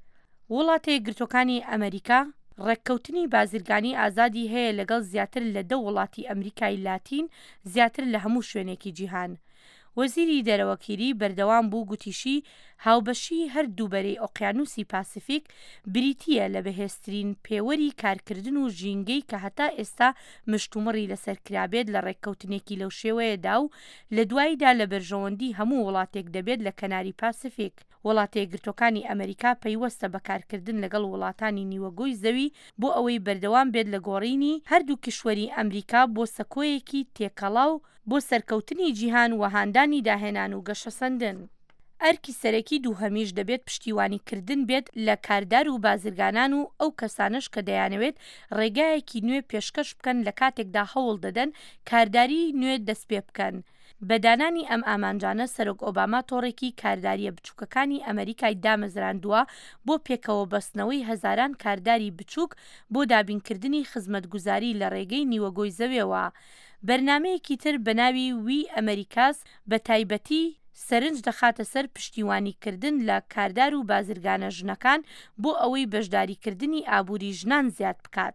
وڵاتە یەکگرتووەکانی ئەمریکا ڕێککەوتنی بازرگانی ئازادی هەیە لەگەڵ زیاتر لە 10 وڵاتی ئەمریکای لاتین زیاتر لە هەموو شوێنێکی جیهان. وەزیری دەرەوەکیری بەردەوام بوو گوتیشی هاوبەشی هەردوو بەرەی ئۆقیانوسی پاسیفیک بریتیە لە بەهێزترین پێوەری کارکردن و ژینگەی کە هەتا ئێستا مشتومڕی لەسەر کرابێت لە ڕێککەوتنێکی لەو شێوەیەدا و لە دواییدا لە بەرژەوەندی هەموو وڵاتێک دەبێت لە کەناری پاسیفیک. وڵاتە یەکگرتووەکانی ئەمریکا پەیوەستە بەکارکردن لەگەڵ وڵاتانی نیوەگۆی زەوی بۆ ئەوەی بەردەوام بێت لە گۆڕینی هەردوو کشوەری ئەمریکا بۆ سەکۆیەکی تێکەڵاو بۆ سەرکەوتنی جیهان و هاندانی داهێنان و گەشەسەندن. ئەرکی سەرەکی دووهەمیش دەبێت پشتیوانیکردن بێت لە کاردار و بازرگانان و ئەو کەسانش کە دەیانەوێت ڕێگایەکی نوێ پێشکەش بکەن لە کاتێکدا هەوڵ دەدەن کارداری نوێ دەست پێ بکەن. بەدانانی ئەم ئامانجانە سەرۆک ئۆباما تۆڕێکی کارداریە بچووکەکانی ئەمریکای دامەزراندووە بۆ پێکەوە بەستنەوەی هەزاران کارداری بچووک بۆ دابینکردنی خزمەتگوزاری لە ڕێگەی نیوەگۆی زەویەوە. بەرنامەیەکی تر بەناوی وی ئەمریکاس بە تایبەتی سەرنج دەخاتە سەر پشتیوانیکردن لە کاردار و بازرگانە ژنەکان بۆ ئەوەی بەشداریکردنی ئابووری ژنان زیاد بکات.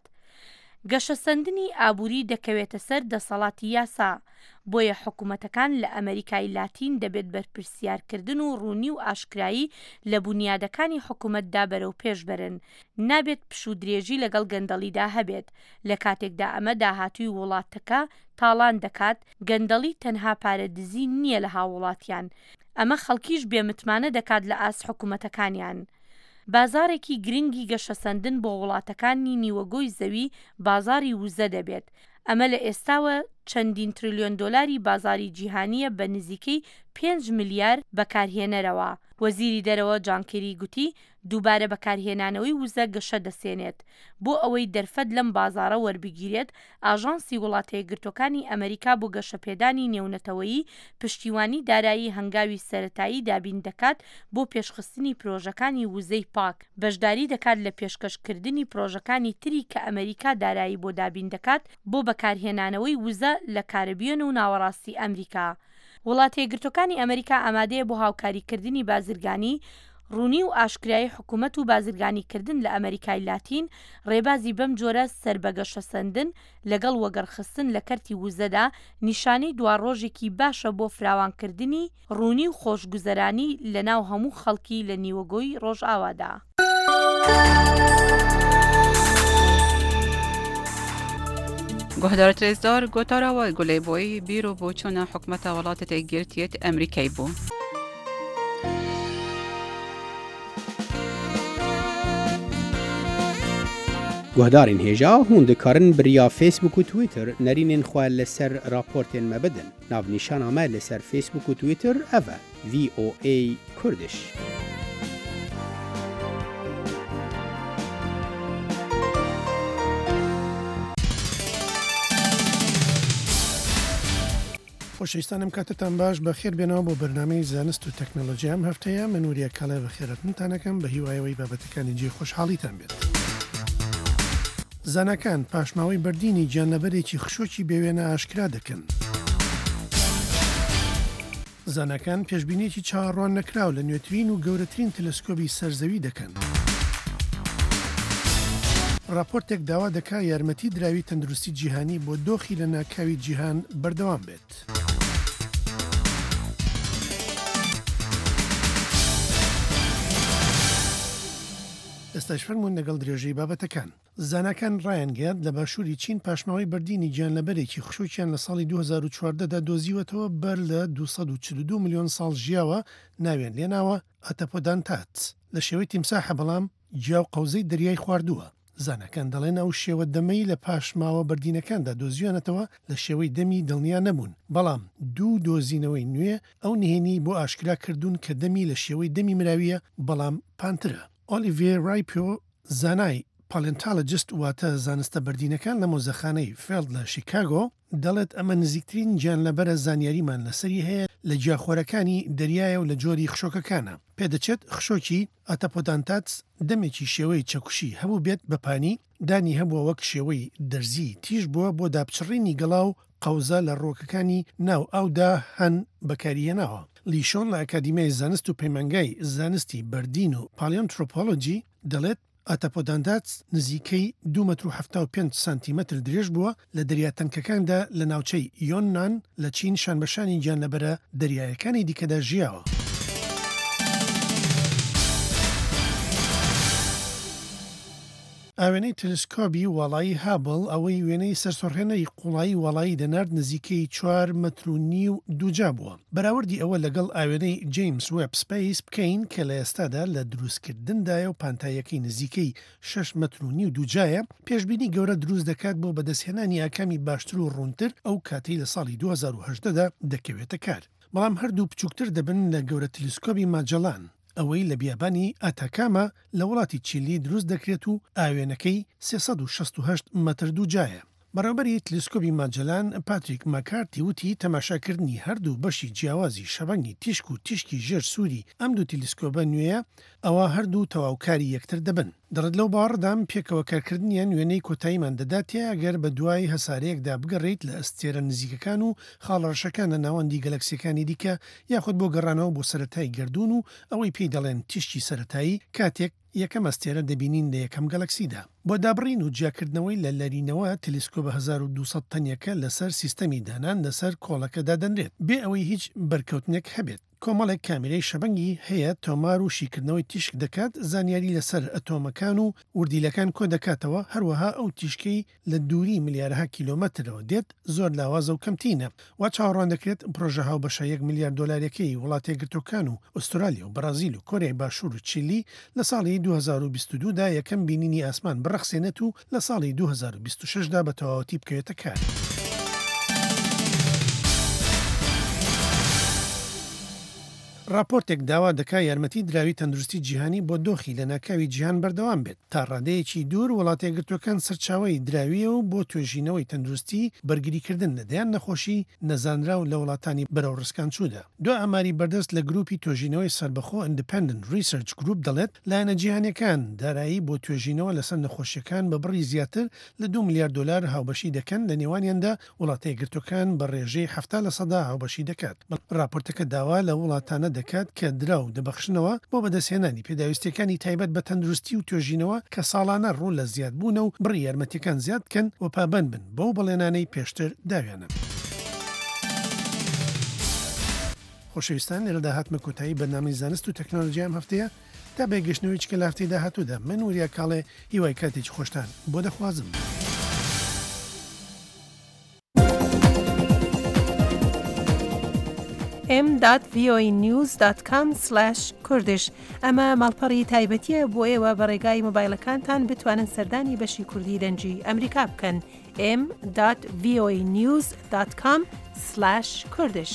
گەشەسەندنی ئابووری دەکەوێتە سەر دەسەڵاتی یاسا. بۆیە حکوومەتەکان لە ئەمریکای لاتین دەبێت بەرپرسیارکردن و ڕوونی و ئاشکرایی لە بنیادەکانی حکوومەتدا بەرەو پێش بەرن. نابێت پشودرێژی لەگەڵ گەندەڵیدا هەبێت. لە کاتێکدا ئەمە داهاتووی وڵاتەکە تاڵان دەکات گەندەڵی تەنها پارێدزی نییە لە هاوڵاتیان. ئەمە خەڵکیش بێمتمانە دەکات لە ئاس حکوومەتەکانیان. بازارێکی گرنگی گەشەسەندن بۆ وڵاتەکانی نیوەگۆی زەوی بازاری وزە دەبێت. ئەمە لە ئێستاوە چەندین تریلیۆن دۆلاری بازاری جیهانیە بە نزیکەی 5 میلیار بەکارهێنەرەوە. وەزیری دەرەوە جان کیری گوتی دووبارە بەکارهێنانەوەی وزە گەشە دەسێنێت. بۆ ئەوەی دەرفەت لەم بازارە وەربگیرێت ئاژانسی وڵاتە یەکگرتووەکانی ئەمریکا بۆ گەشەپێدانی نێونەتەوەیی پشتیوانی دارایی هەنگاوی سەرەتایی دابین دەکات بۆ پێشخستنی پرۆژەکانی وزەی پاک. بەشداری دەکات لە پێشکەشکردنی پرۆژەکانی تری کە ئەمریکا دارایی بۆ دابین دەکات بۆ بەکارهێنانەوەی وزە لە کاربیۆن و ناوەڕاستی ئەمریکا. وڵاتە یەکگرتووەکانی ئەمریکا ئامادەیە بۆ هاوکاریکردنی بازرگانی، ڕوونی و ئاشکرایی حکوومەت و بازرگانیکردن لە ئەمریکای لاتین ڕێبازی بەم جۆرە سربەگەشەسەندن لەگەڵ وەگەڕخستن لە کەرتی وزەدا نیشانەی دوڕۆژێکی باشە بۆ فراوانکردنی ڕوونی و خۆشگوزەرانی لە ناو هەموو خەڵکی لە نیوەگۆی ڕۆژئاوادا. گهدارت رزدار گوتارا و گلی بوی بیرو بوچونا حکومت ولات تگیرتیت امریکای بو. گوهدارین هێژا هون دەکارن بریا فیسبوک و تویتر نەرینên xwe لەسەر راپۆرتên me bidin. Navnîşana me لەسەر فیسبوک و تویتر ev e VOA Kurdish. خۆشەویستانم کاتتان باش بە خێر بێنەوە بۆ بەرنامەی زانست و تەکنۆلۆژی ئەم هەفتەیە من وریە کاڵێ بە خێرەتمتانەکەم بە هیوایەوەی بابەتەکانی جێ خۆشحاڵیتان بێت. زانەکان پاشماوەی بەردینی گیانلەبەرێکی خشۆکی بێوێنە ئاشکرا دەکەن. زانەکان پێشبینیەکی چاوەڕوان نەکراو لە نوێترین و گەورەترین تەلەسکۆبی سەرزەوی دەکەن. راپۆرتێک داوا دەکا یارمەتی دراوی تەندروستی جیهانی بۆ دۆخی لە ناکاوی جیهان بەردەوام بێت. ئێستاش فەرمونون لەگەڵ درێژەی بابەتەکان. زانەکان ڕایانگەیاند لە باشووری چین پاشماوەی بەردینی گیانلەبەرێکی خشوچیان لە ساڵی 2014دا دۆزیوەتەوە بەر لە 242 میلیۆن ساڵ ژیاوە ناوێن لێناوە ئەتەپۆدانتات لە شێوەی تیمساحە بەڵام جیا و قەوزەی دەریای خواردووە. زانەکان دەڵێن ئەو شێوە دەمەی لە پاش ماوە بەردینەکاندا دۆزیانەتەوە لە شێوەی دەمی دڵنیا نەبوون بەڵام دوو دۆزینەوەی نوێ ئەو نهێنی بۆ ئاشکرا کردوون کە دەمی لە شێوەی دەمی مراویە بەڵام پانترە. ئۆلیڤێ ڕایپۆ زانای پاڵنتالەجست واتە زانستە بەردینەکان لە مۆزەخانەی فێڵد لە شیکاگۆ دەڵێت ئەمە نزیکترین گیانلەبەرە زانیاریمان لەسەری هەیە لە گیاخۆرەکانی دەریایە و لە جۆری خشۆکەکانە. پێدەچێت خشۆکی ئاتەپۆدانتاتس دەمێکی شێوەی چەکوشی هەبوو بێت بەپانی دانی هەبووە وەک شێوەی دەرزی تیژ بووە بۆ دابچڕینی گەڵا و قەوزە لە ڕۆکەکانی ناو ئاودا هەن بەکاریەناوە. لیشۆن لە ئەکادیمیای زانست و پەیمانگای زانستی بەردین و پالیۆنترۆپۆلۆجی دەڵێت ئاتەپۆدانتات نزیکەی 2.75 سانتیمەتر درێژ بووە لە دەریاتەنکەکاندا لە ناوچەی یۆننان لە چین شانبەشانی گیانلەبەرە دەریایەکانی دیکەدا ژیاوە. ئاوێنەی تەلسکۆبی وڵایی هابڵ ئەوەی وێنەی سەرسۆڕهێنەری قوڵایی وڵایی دەنارد نزیکەی 4.5 مەتر دووجا بووە. بەراوردی ئەوە لەگەڵ ئاوێنەی جیمس وێب سپەیس بکەین کە لە ئێستادا لە دروستکردندایە و پانتایەکەی نزیکەی 6 مەتر دووجایە پێشبینی گەورە دروست دەکات بۆ بەدەستهێنانی ئاکامی باشتر و ڕوونتر ئەو کاتی لە ساڵی 2018دا دەکەوێتە کار. بەڵام هەردوو بچووکتر دەبن لە گەورە تەلسکۆبی ماجەڵان ئەوەی لە بیابانی ئاتاکامە لە وڵاتی چیلی دروست دەکرێت و ئاوێنەکەی 368 مەتر دووجایە. بەڕێوەبەری تەلسکۆبی ماجەلان پاتریک ماکارتی وتی تەماشاکردنی هەردوو بەشی جیاوازی شەبەنگی تیشک و تیشکی ژێر سووری ئەم دوو تەلسکۆبە نوێیە ئەوە هەردوو تەواوکاری یەکتر دەبن. دەڕێت لەو باڕدام پێکەوە کارکردنیان وێنەی کۆتاییمان دەداتێ ئەگەر بە دوای هەسارەیەکدا بگەڕێیت لە ئەستێرە نزیکەکان و خاڵڕەشەکان لە ناوەندی گەلەکسیەکانی دیکە یاخود بۆ گەڕانەوە بۆ سەرەتای گردون و ئەوەی پێی دەڵێن تیشکی سەرەتایی کاتێک یەکەم ئەستێرە دەبینین لە یەکەم گەلەکسیدا. بۆ دابڕین و جیاکردنەوەی لە لەرینەوە تەلسکۆبە 1200 تەنیەکە لەسەر سیستەمی دانان لەسەر کۆڵەکەدا دەنرێت بێ ئەوەی هیچ بەرکەوتنێک هەبێت. کۆمەڵێک کامێرەی شەبەنگی هەیە تۆمار و شیکردنەوەی تیشک دەکات زانیاری لەسەر ئەتۆمەکان و وردیلەکان کۆ دەکاتەوە هەروەها ئەو تیشکەی لە دووری ملیارها کیلۆمەترەوە دێت زۆر لاوازە و کەمتینە وا چاوەڕوان دەکرێت پرۆژە هاوبەشە 1 میلیارد دلارەکەی وڵاتە یەکگرتوەکان و ئوسترالیا و بەرازیل و کۆریای باشوور و چیلی لە ساڵی 2022دا یەکەم بینینی ئاسمان بڕەخسێنێت و لە ساڵی 2026دا بە تەواوەتی بکەوێتە کار. راپۆرتێک داوا دەکا یارمەتی دراوی تەندروستی جیهانی بۆ دۆخی لە ناکاوی جیهان بەردەوام بێت تا ڕادەیەکی دوور وڵاتە یەکگرتوەکان سەرچاوەی دراویە و بۆ توێژینەوەی تەندروستی بەرگریکردن لە دەیان نەخۆشی نەزانرا و لە وڵاتانی بەرەو ڕسکان چوودا. دو ئاماری بەردەست لە گروپی تۆژینەوەی سربەخۆ ئیندیپندنت ریسەرچ گروپ دەڵێت لایەنە جیهانیەکان دارایی بۆ توێژینەوە لەسەر نەخۆشیەکان بە بڕی زیاتر لە 2 میلیارد دلار هاوبەشی دەکەن لە نێوانیاندا وڵاتە یەکگرتوەکان بە ڕێژەی 70% هاوبەشی دەکات. راپۆرتەکە داوا لە وڵاتانە دەکات کە درا و دەبەخشنەوە بۆ بەدەستهێنانی پێداویستەکانی تایبەت بە تەندروستی و توێژینەوە کە ساڵانە ڕوو لە زیادبوونە و بڕی یارمەتیەکان زیاد بکەن و پابەند بن بەو بەڵێنانەی پێشتر داویانە. خۆشەویستان لێرە داهاتمە کۆتایی بەرنامەی زانست و تەکنۆلۆژی ئەم هەفتەیە تا بێگەشتنەوەی چکە لە هەفتەی داهاتوودا من وریا کاڵێ هیوای کاتێکی خۆشتان بۆ دەخوازم. m.voanews.com/kurdish ئەمە ماڵپەڕی تایبەتیە بۆ ئێوە بە ڕێگای مۆبایلەکانتان بتوانن سەردانی بەشی کوردی دەنجی ئەمریکا بکەن. m.voanews.com/kurdish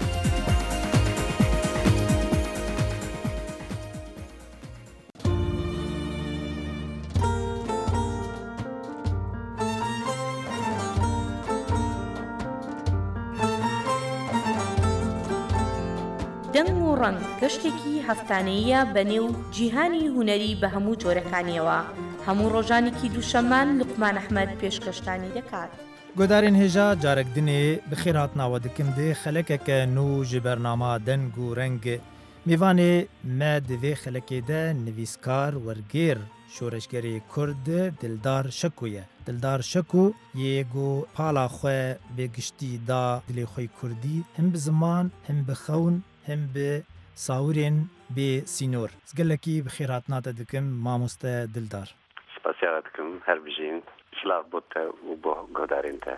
دەنگ و ڕەنگ گەشتێکی هەفتانەیە بەنێو جیهانی هونەری بە هەموو جۆرەکانیەوە هەموو ڕۆژانێکی دووشەمان لوقمان ئەحمەد پێشکەشتانی دەکات. گۆدارین هێژا جارێک دنێ بخێر هاتناوە دکم دێ خەلەکەکە نو ji بەرنامە دەنگ و ڕەنگ میوانێ me divê xelekê de nivîskar wergêr şoreşgerê Kurd Dildar Şeko ye. Dildar Şeko yê got pala xwe bêgiştî da dilê xwe Kurdî him bi ziman him bi xewn him bi sawirên bê sînor. Gelekî bi xêr hatna te dikim mamoste Dildar. Spasiya dikim her bijîn silav bû te û bo godarên te.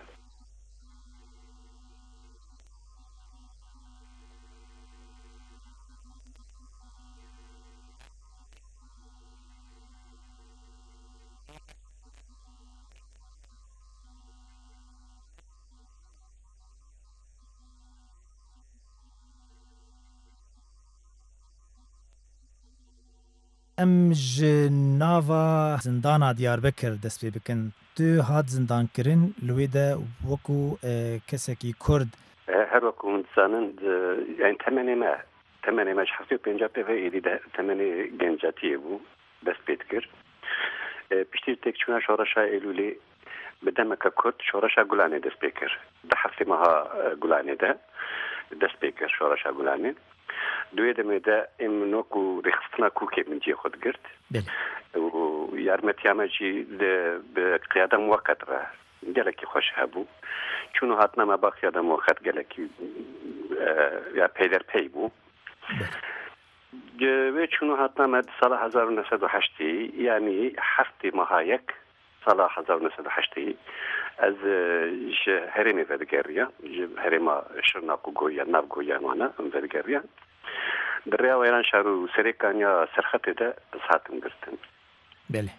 ام جناوا زندانا دیاربکر دست پی بکن تو هات زندان کرن لویده وکو کسکی کرد هر وکو انسانن یعنی تمنی ما حفظی پنجاب به ایدی تمنی گنجاتیه بو دست پید کرد پشتی تک چونه شورشا ایلولی بدم که کرد شورشا گلانه دست پی کرد ده حفظی ماها گلانه ده دست پی کرد شورشا گلانه دوی دمه ده امنو کو رخصتنا کوکه من جی خود گرد و یارمتی همه جی به قیاده موقت را گلکی خوش هبو چونو هاتنا ما با قیاده موقت گلکی یا پیدر پی بو و چونو هاتنا ما سال 1908 یعنی هفته ماهایک سال 1908 از هرمی ودگریا هرما شرناکو گویا ناف گویا مانا ودگریا دریا ویران شارو سریکانیا سرخط ده ساتم گرتن بله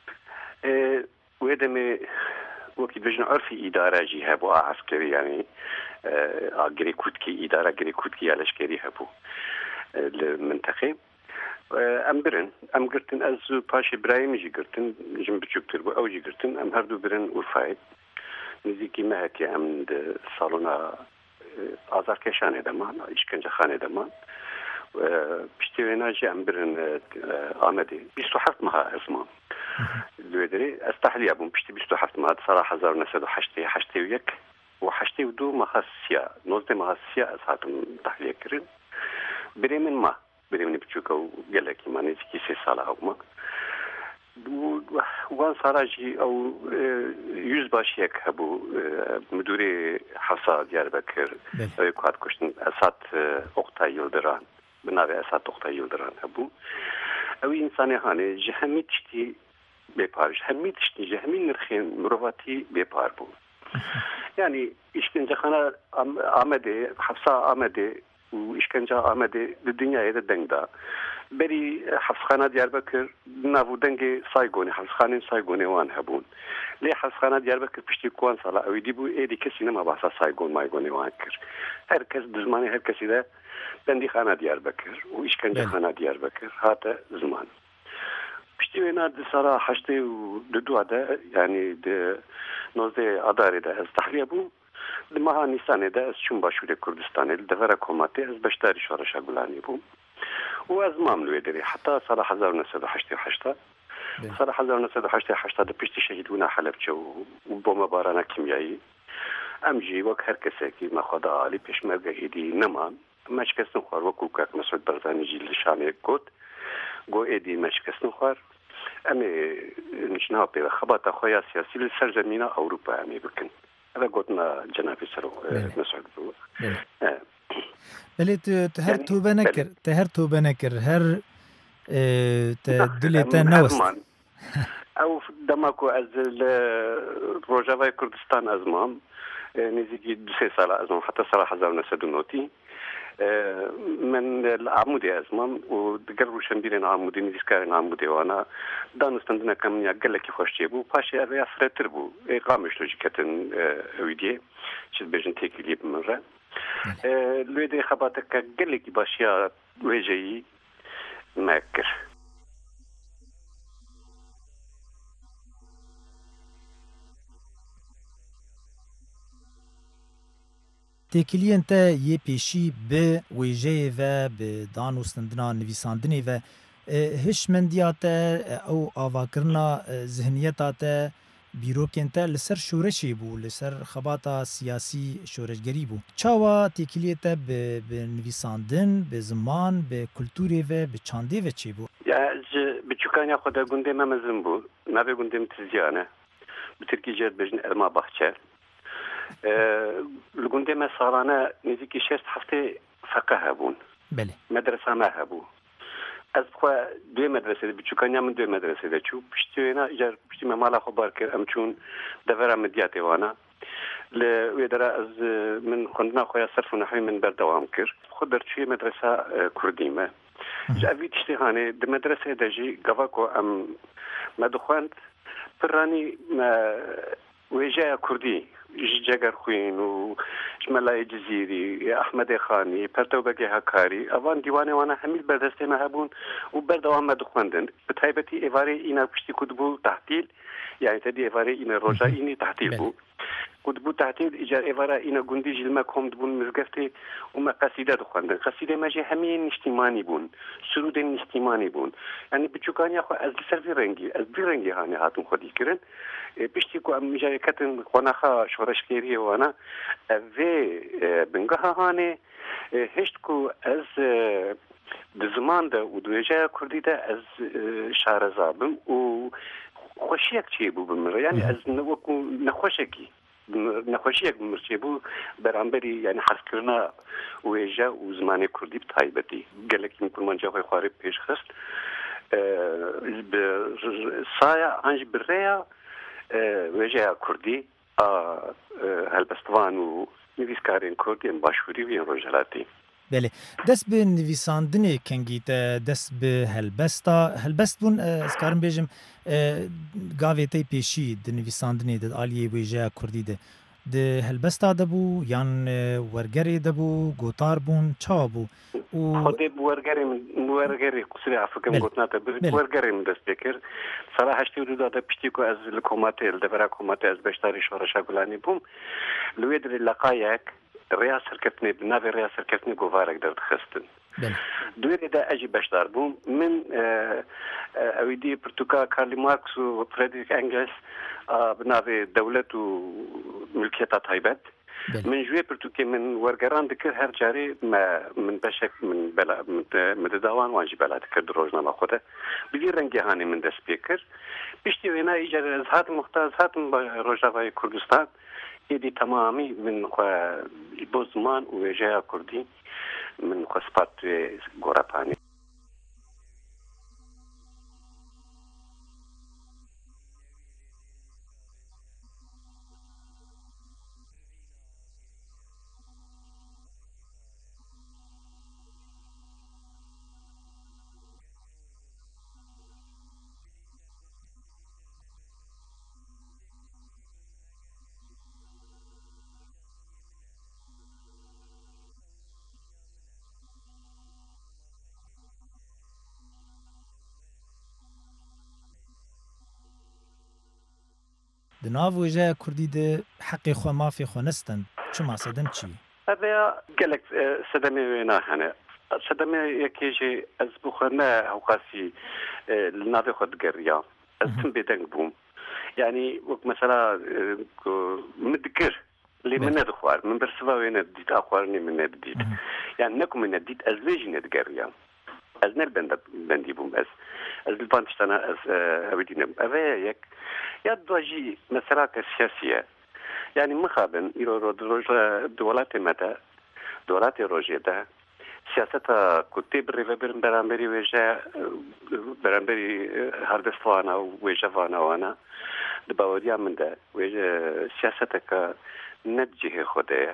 ویدمی وقتی بجن عرفی اداره جی هبو عسکری یعنی آگری کودکی اداره گری کودکی علشکری هبو المنطقه ام گرتن از پاش ابراهیم جی گرتن جم بچوکتر بو او جی گرتن ام هر دو برن ورفاید نزدیکی مهتی ام سالونا آزارکشانه دمان işkence خانه دمان پشتی ویناجی ام برن آمده 27 ماه ازمان دویدری از تحلیه بون پشتی 27 ماه سال 1981 و 82 ماه سیا 19 ماه سیا از هاتم تحلیه کرن بريمن ما بريمن بتشوكو قال لك ما نزكي 3 سال او ما وان صراجي او يوز باشيك هبو مديري حفصه دياربكر يقعد كشتن اسات اوقتاي يلدران بنابه اسات اوقتاي يلدران هبو او انساني هاني جهمي تشتي بيبارش همي تشتي جهمي نرخين مرواتي بيبار بو يعني işkence خانه آمده حفصه آمده و işkence آمده dünyaya da dengda. Beri hafızxana Diyarbakır navu denge saygoni hafızxanın saygoni wan hebun. Le hafızxana Diyarbakır pişti kuan sala evdi bu edi kesine ma bahsa saygon maygoni wan kir. Herkes dizmani herkesi de bendi xana Diyarbakır u işkence xana Diyarbakır hata zaman. Pişti ve nad sara haşte duada yani de nozde adarede az tahliye bu ماه نیسان ده از چون باشوری کردستان دفعه کماتی از بشتری شورش گلانی بوم و از مملوی داری حتی سال 1988 سال 1988 ده پیشتی شهیدونا حلب چه و بوم باران کیمیایی امجی وک هر کسی که مخدا عالی پیشمرگه ایدی نمان مشکستن خوار وکو که مسعود برزانی جیل شامه کد گو ایدی مشکستن خوار امی نشنها پیوه خباتا خویا سیاسی لسرزمین اوروپا امی بکن هذا قلنا جنابي سرو مسعود بله تهر تو بنكر هر تدلتا نوست او دماكو از روجاوي كردستان ازمام نزيجي 2 سال ازمام حتى سال 1990 من العمودي ازمام ودقربوا شنبيرين عمودي نزيسكارين عمودي وانا دانستندنا كم يقل لك خوش جيبو باشي اريا فرتربو اقامش لوجيكتن ويدي شد بيجن تيكي بمره لويدي خباتك قل لك باشيا ويجي ماكر تێکیلیان تا یê pêşî bi wêjeyê ve bi danûstandina nivîsandinê ve hişmendiya te ew avakirina zihniyeta te bîrokên te li ser şoreşê bû li ser xebata siyasî şoreşgerî bû. Çawa têkiliyê te bi nivîsandin, bi ziman, bi kulturê ve bi çandê ve çê bû? Ya ji biçûkaniya xwe de gundê me mezin bû. Navê gundê min Tizyane. Bi Tirkî jê dibêjin Elma Baxçe. لگونده ما سالانه نزدیکی 6 هفته فقه هبون بله مدرسه ما هبو از خو دوی مدرسه بچوکانیا من دوی مدرسه ده چوب پشتینا اجر پشتی ما مالا خبر کر ام چون دفره مدیاتی وانا ل ویدرا از من خوندنا خویا صرف نحوی من بردوام کر خود در چی مدرسه کردیمه جاوی تشتیخانه د مدرسه دجی گواکو ام مدخوند پرانی ویجای کردی جگر خوین و جملای جزیری احمد خانی پرتو بگی هکاری اوان دیوانه وانا همیل بردسته ما هبون و بردوام ما دخوندن به تایبتی ایواره اینا پشتی کدبو تحتیل يعني تدي إفارة إن الرجاء إني تحتيل بو قد بو تحتيل إجار إفارة إن جندي جلما كوم دبون مزقفتي وما قصيدة دخواندن قصيدة ما جي همين اجتماعي بون سرودين اجتماعي بون يعني بتشوكاني أخو از سر في رنجي هاني هاتون خدي كرن بشتيكو أم جاي كتن خناخا شورش كيري وانا في بنجها هاني هشتكو از دزمان ده ودوجه كردي ده از شارزابم و خوشیک چی بو بمر یعنی از نوکو نخوشیک مرچی بو برانبری یعنی حرف کرنا ویجا و زمان کردی بتایبتی گلکی میکنم جای خواری پیش خست سایا انج بریا ویجا کردی هلبستوان و نویسکارین کردی باشوری و روجلاتی بله دست به نویساندن کنگیت دست به هلبست بون از کارم بیجم گاویتی پیشی د نویساندنی د آلیه ویژه کردی ده هلبستا دبو یان ورگری دبو گوتار بون چا بو خودی ورگری قصری افکم گوتنا تا ورگری من دست بکر صراحه هشتی ودو داده پشتی که از الکوماتی الدبرا کوماتی از بشتاری شورشا گلانی بوم لوید لقایک ریا سرکتنی بناوی ریا سرکتنی گوارک درد خستن دویره دا اجی بشدار بوم من اویدی پرتوکا کارلی مارکس و فردریک انگلس بناوی دولت و ملکیتا تایبت من جوی پرتوکی من ورگران دکر هر جاری من بشک من بلا مدداوان وانجی بلا دکر دروجنامه خوده بدی رنگی هانی من دست بیکر بشتی وینا ایجار از هاتم مختار هاتم روجاوای کردستان ایدی تمامی من بوزمان و ویجه کردی من خسپات گورپانی د ناو ویژه کردی د حق خو مافی خو نستن چما صدم چی هذا قالك صدمي وينا هنا صدمي يكيجي از بخنا اوقاسي النادي خد قريا از تم بدنگ بوم يعني مثلا مدكر اللي من ندخوار من برسوا وين ديت اخوارني من نديت يعني نكم من نديت از ليجي ندقريا از نل بندي بوم از البانشتنا از هودينا افا يك يدواجي مثلا كسياسيه يعني مخابن يرو دولات متى دولات روجيدا سياسة كتب ريفبر برامبري وجا برامبري هاردستوانا وجافانا وانا دباوديا من ده وجا سياستك نتجه خدها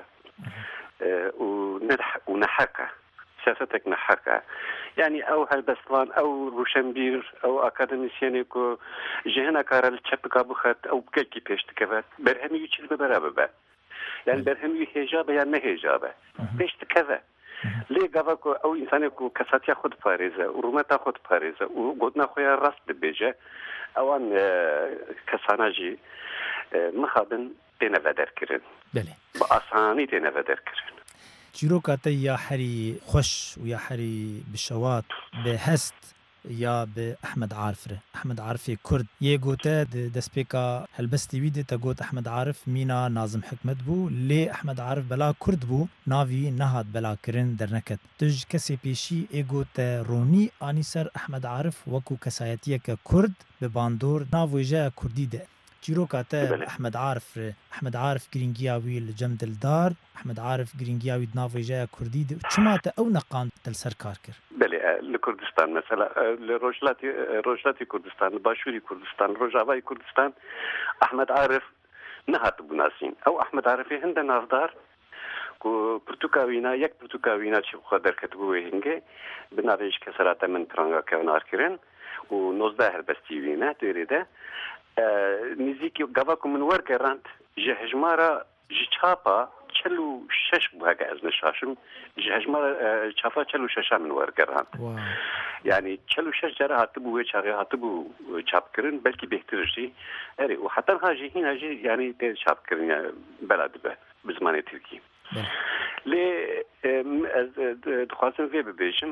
ونحكه سياستك نحكه يعني او هالبسلان او روشنبير او اكاديميسيانيكو جهنا كارل تشبكا بخت او بكي بيشتكفت برهمي يشيل ببرابه يعني برهمي هجابه يعني ما هجابه بيشتكفت ليه قافكو او انسانيكو كساتيا خود باريزه ورومتا خود باريزه وقدنا خويا راس دبيجه اوان كساناجي مخابن تينا بدر كرن بله بأساني تينا بدر كرن چیروکات یا حری خوش و یا حری بشوات به هست یا به احمد عارفه احمد عارفه کرد یه گوته دسپیکا هلبستی ویده تا گوت احمد عارف مینا ناظم حکمت بو لی احمد عارف بلا کرد بو ناوی نهاد بلا کرن در نکت تج کسی پیشی ای گوت رونی آنی سر احمد عارف وکو کسایتیه که کرد به باندور ناوی جا کردی ده چیروکات احمد عارف گرینگیاوی لجم دلدار احمد عارف گرینگیاوی ناوی جا کردی ده چما تا او نقان تل سرکار کر بله لکردستان مثلا لروجلاتی کردستان باشوری کردستان روجاوای کردستان احمد عارف نهات بناسین او احمد عارف هند نافدار کو پرتوکاوینا یک پرتوکاوینا چی خو در کتبو هنگه بناویش کسرات من ترانگا کونار کرن و 19 هلبستی وینا دوریده نزیکی گاواکو من ورگراند جهجمارة جتشابا چلو شش بوهاگه از نشاشم جهجمارة چافا چلو ششا من ورگران يعني چلو شش جرا هاتبو وچاغي هاتبو چاپ کرن بلکه بهترشي اري وحتى هاجي هنا جي يعني چاپ کرن بلد به بزمان تركي لي دخوازم في ببيجم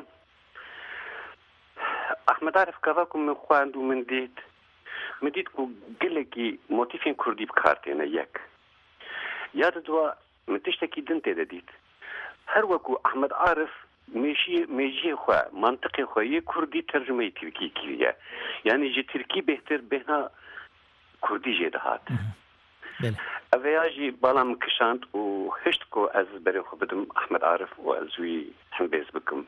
احمد عارف كذاكم من خواندو من ديت كو قلقي موتيفين كردي بكارتين يك ياد دوا من تشتكي دنتي ديت هر وكو احمد عارف ميجي خوا منطقي خوا كردي ترجمه تركي كيا يعني جي تركي بهتر بهنا كردي جي دهات اوياجي بالام كشانت وهشتكو از بري خو بدم احمد عارف وازوي حنبيز بكم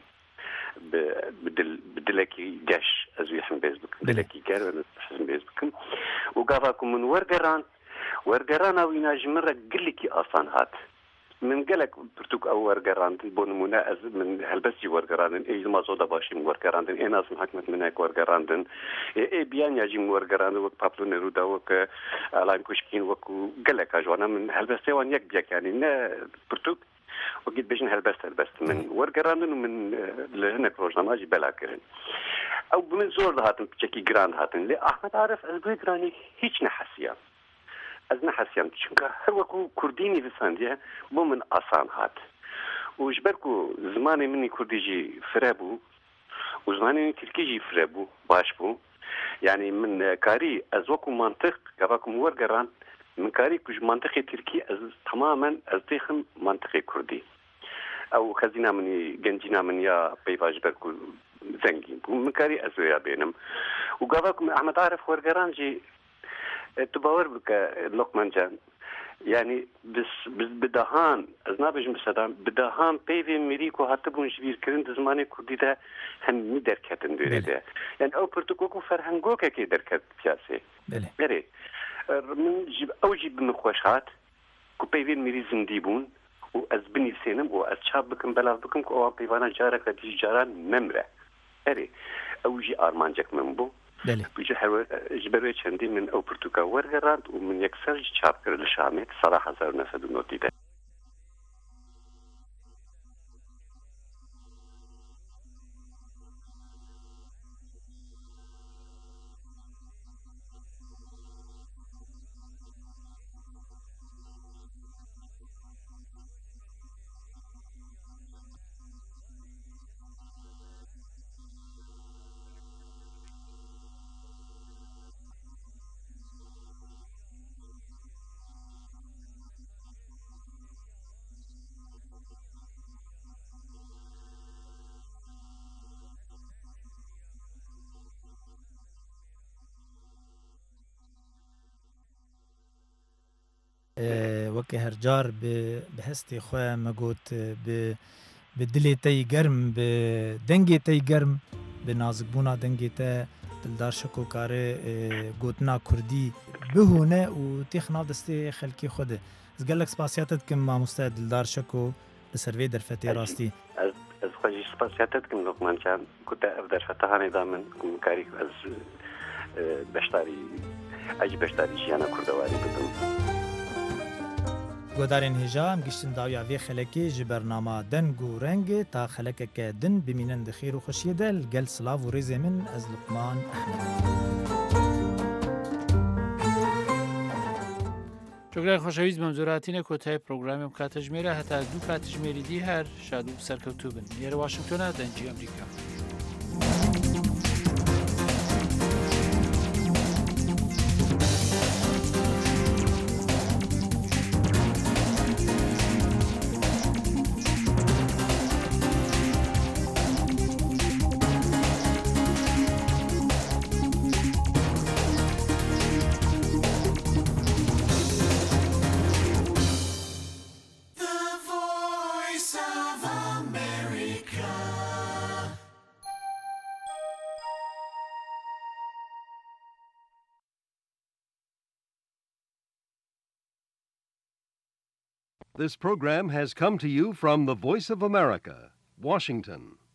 بدلكي جاش ازوي حنبيز بكم بدلكي كار حنبيز بكم وقافاكم من ورقران وينا جمرة قلكي اصلا هات من قالك برتوك او ورقران بونمونا از من هلبسي ورقران اي ما زودا باشي من ورقران اي ناس محكمت من هيك ورقران اي بيان يجي من ورقران وك بابلو نيرودا وك الاين كوشكين وك قالك اجوانا من هلبسي وان يك بيك يعني برتوك وقيت بيجن هلبست من ورقران ومن لهنا بروجرام اجي بلا كرن او من زور هاتن بشكي جران هاتن لي احمد عارف از بي جراني هيك نحسيا از نحسيام چونکه هر وكو كرديني بسانديه بو من آسان هات وجبركو زماني مني كردي جي فرابو وزماني تركي جي فرابو باش بو يعني من كاري از وكو منطق كفاكم ورقران من كاري كوج منطقي تركي از تماما از تيخم منطقي كردي او خزينا مني جنجينا من يا بيفاج بركو زنجين من كاري ازويا بينم وقفاكم احمد عارف ورقران جي تباور بك لقمان جان يعني بس بدهان از نابج مسدان بدهان بيفي ميريكو هاتبون جبير كرند زماني كردي ده هم مي دركتن دوره يعني او برتوكوكو فرهنگوكا كي دركت سياسي بله من جيب او جيب مخوشات كو بيفي ميري زنديبون و از بني سينم و از چاب بكم بلاف بكم كو بيوانا جارك لدي جاران ممره اري او جي ارمانجك منبو بيجي جبروي چندي من او برتوكا ورغراند ومن يكسر چاب كر لشامت صراحه زار نفد نوتي ده وەکە هەرجار بە هەستی خۆیان مەگوت بە دلێ تەی گەرم بە دەنگێ تەی گەرم بە نازکبوونا دەنگێ تە دلدار شەک و کارێ گوتنا کوردی بهونە و تێخنا دەستێ خەلکی خودێ زگەلک سپاسیاتت کەم مامۆستای دلدار شەک و لەسەر وێ دەرفەتێ ڕاستی از خۆشی سپاسیاتت کەم لۆقمانجان کوتە ئەف دەرفەتەهانێدا من کاری از بەشداری ئەجی بەشداری ژیانە کوردەواری بدەم گۆدارên hêja em giştin dawiya vê xelekê ji bernama deng û rengê ta xelekeke din bimînin di xêr û xweşiyê de li gel silav û rêzê min ez Luqman Ehmed. جۆگرای خۆشەویست بەم زۆراتینە کۆتایی پرۆگرامیم کاتەژمێرە هەتا دوو کاتژمێری دی هەر شاد و سەرکەوتوو بن لێرە واشنگتۆنە دەنجی ئەمریکا. This program has come to you from the Voice of America, Washington.